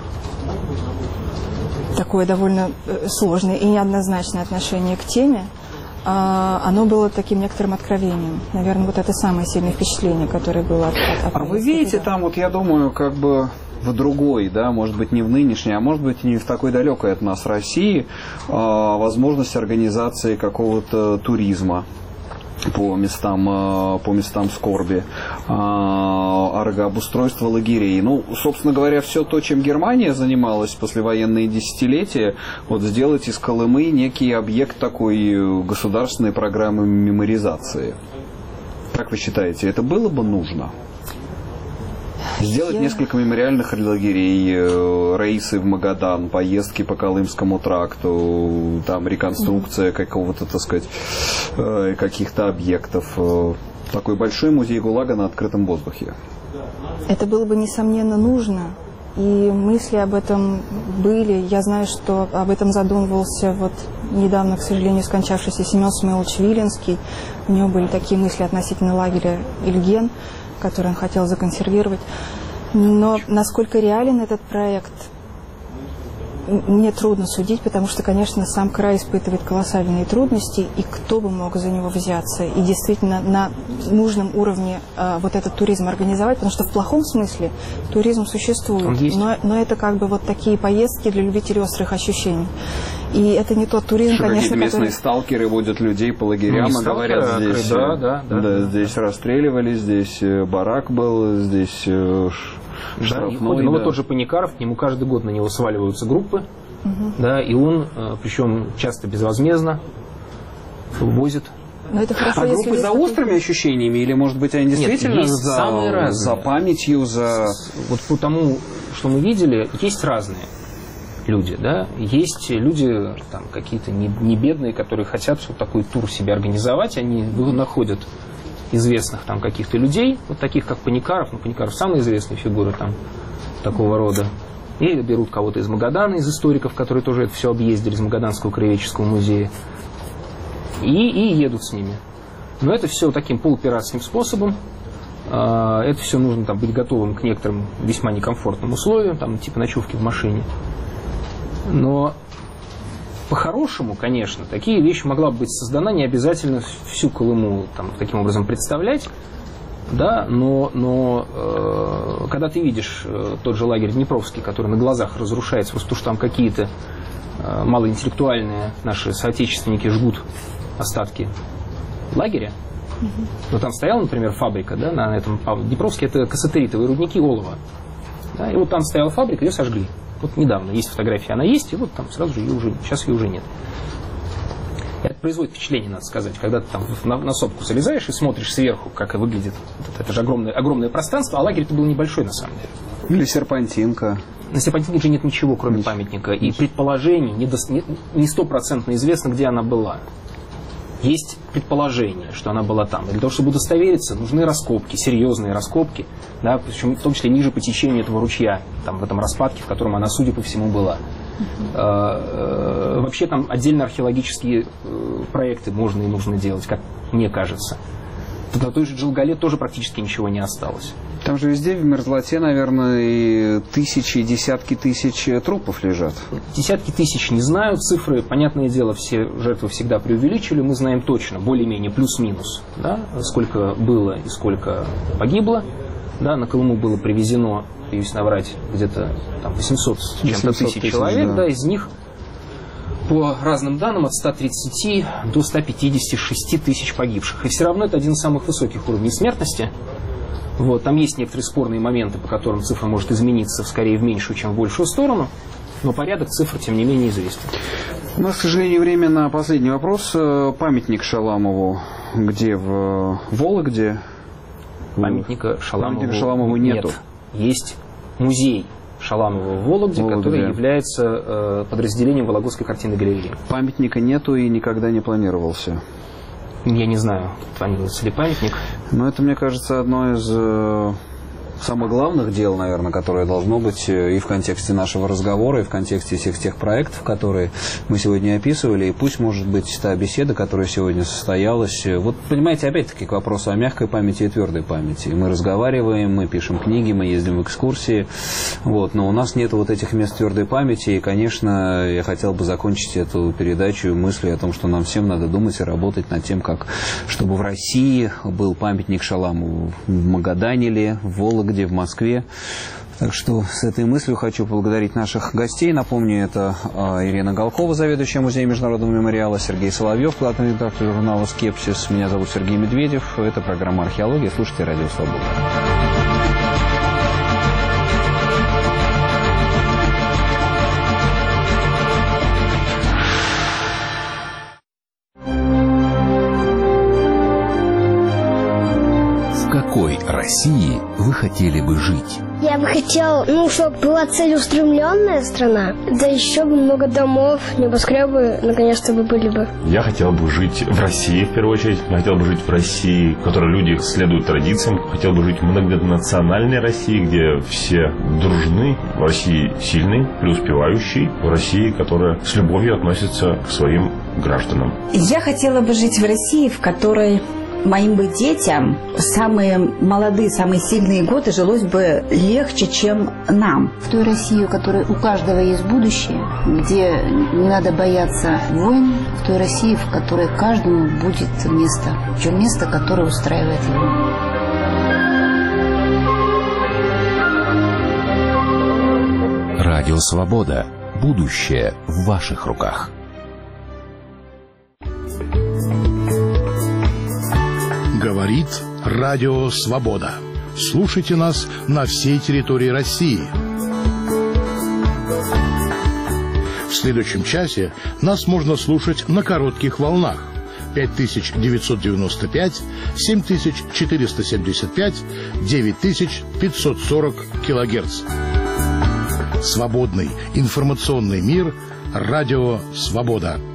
такое довольно сложное и неоднозначное отношение к теме, оно было таким некоторым откровением. Наверное, вот это самое сильное впечатление, которое было от, от, от А вы видите туда. Там, вот я думаю, как бы в другой, да, может быть, не в нынешней, а может быть, не в такой далекой от нас России, возможность организации какого-то туризма по местам, по местам скорби, обустройство лагерей. Ну, собственно говоря, все то, чем Германия занималась послевоенные десятилетия, вот сделать из Колымы некий объект такой государственной программы меморизации. Как вы считаете, это было бы нужно? Сделать Я... несколько мемориальных лагерей, рейсы в Магадан, поездки по Колымскому тракту, там реконструкция mm-hmm. какого-то, так сказать, каких-то объектов. Такой большой музей ГУЛАГа на открытом воздухе. Это было бы, несомненно, нужно. И мысли об этом были. Я знаю, что об этом задумывался вот недавно, к сожалению, скончавшийся Семен Смелович Виленский. У него были такие мысли относительно лагеря Ильген, который он хотел законсервировать. Но насколько реален этот проект, мне трудно судить, потому что, конечно, сам край испытывает колоссальные трудности, и кто бы мог за него взяться и действительно на нужном уровне э, вот этот туризм организовать, потому что в плохом смысле туризм существует, но, но это как бы вот такие поездки для любителей острых ощущений. И это не тот туризм, что конечно, какие-то местные который... сталкеры водят людей по лагерям, ну, и говорят, сталкеры, здесь, да, да, да, да, да, здесь да. расстреливали, здесь барак был, здесь штрафной. Да, да. Ну вот тот же Паникаров, к нему каждый год на него сваливаются группы, угу. да, и он, причем часто безвозмездно, возят. Но это хорошо, а группы за острыми ощущениями? Или, может быть, они действительно Нет, есть за, самые разные. за памятью, за... Вот по тому, что мы видели, есть разные люди, да? Есть люди, там, какие-то не, не бедные, которые хотят вот такой тур себе организовать, они находят известных там каких-то людей, вот таких как Паникаров, ну, Паникаров самая известная фигура там такого рода, и берут кого-то из Магадана, из историков, которые тоже это все объездили, из Магаданского краеведческого музея, и, и едут с ними. Но это все таким полупиратским способом. Это все нужно там быть готовым к некоторым весьма некомфортным условиям, там, типа ночевки в машине. Но по-хорошему, конечно, такие вещи могла бы быть создана, не обязательно всю Колыму там, таким образом представлять, да, но, но э, когда ты видишь э, тот же лагерь Днепровский, который на глазах разрушается, просто потому что там какие-то э, малоинтеллектуальные наши соотечественники жгут остатки лагеря, mm-hmm. но там стояла, например, фабрика, да, на этом Днепровске, это кассатеритовые рудники олова, да, и вот там стояла фабрика, ее сожгли. Вот недавно есть фотография, она есть, и вот там сразу же ее уже, сейчас ее уже нет. Это производит впечатление, надо сказать, когда ты там на, на сопку залезаешь и смотришь сверху, как выглядит это, это же огромное, огромное пространство, а лагерь-то был небольшой на самом деле. Или Серпантинка. На Серпантинке же нет ничего, кроме ничего. памятника, и предположений не стопроцентно известно, где она была. Есть предположение, что она была там. И для того, чтобы удостовериться, нужны раскопки, серьезные раскопки, да, причем в том числе ниже по течению этого ручья, там, в этом распадке, в котором она, судя по всему, была. Uh-huh. Вообще там отдельно археологические проекты можно и нужно делать, как мне кажется. На той же Джилгале тоже практически ничего не осталось. Там же везде в мерзлоте, наверное, и тысячи, десятки тысяч трупов лежат. Десятки тысяч не знаю. Цифры, понятное дело, все жертвы всегда преувеличили. Мы знаем точно, более-менее, плюс-минус, да, сколько было и сколько погибло. Да, на Колыму было привезено, боюсь наврать, где-то там восемьсот с чем-то тысяч человек. Да. Да, из них, по разным данным, от ста тридцати до ста пятидесяти шести тысяч погибших. И все равно это один из самых высоких уровней смертности. Вот, там есть некоторые спорные моменты, по которым цифра может измениться скорее в меньшую, чем в большую сторону, но порядок цифр, тем не менее, известен. У нас, к сожалению, время на последний вопрос. Памятник Шаламову где? В Вологде? Памятника Шаламову, Памятника Шаламову нету. Нет. Есть музей Шаламова в Вологде, Вологде, который является э, подразделением Вологодской картинной галереи. Памятника нету и никогда не планировался. Я не знаю, планируется ли памятник. Но это, мне кажется, одно из э, самых главных дел, наверное, которое должно быть и в контексте нашего разговора, и в контексте всех тех проектов, которые мы сегодня описывали. И пусть, может быть, та беседа, которая сегодня состоялась... Вот, понимаете, опять-таки к вопросу о мягкой памяти и твердой памяти. Мы разговариваем, мы пишем книги, мы ездим в экскурсии, вот, но у нас нет вот этих мест твердой памяти. И, конечно, я хотел бы закончить эту передачу мыслью о том, что нам всем надо думать и работать над тем, как, чтобы в России был памятник Шаламову в Магадане ли, в Вологде, в Москве. Так что с этой мыслью хочу поблагодарить наших гостей. Напомню, это э, Ирина Голкова, заведующая музеем международного мемориала, Сергей Соловьев, главный редактор журнала «Скепсис». Меня зовут Сергей Медведев. Это программа «Археология». Слушайте «Радио Свобода». В какой России вы хотели бы жить? Я бы хотел, ну, чтобы была целеустремленная страна, да еще бы много домов, небоскребы, наконец-то бы были бы. Я хотел бы жить в России, в первую очередь. Я хотел бы жить в России, в которой люди следуют традициям. Хотел бы жить в многонациональной России, где все дружны. В России сильный, преуспевающий. В России, которая с любовью относится к своим гражданам. Я хотела бы жить в России, в которой... моим бы детям самые молодые, самые сильные годы жилось бы легче, чем нам. В той России, у которой у каждого есть будущее, где не надо бояться войн, в той России, в которой каждому будет место, причем место, которое устраивает его. Радио Свобода. Будущее в ваших руках. Говорит Радио Свобода. Слушайте нас на всей территории России. В следующем часе нас можно слушать на коротких волнах. пять тысяч девятьсот девяносто пять, семь тысяч четыреста семьдесят пять, девять тысяч пятьсот сорок килогерц. Свободный информационный мир. Радио «Свобода».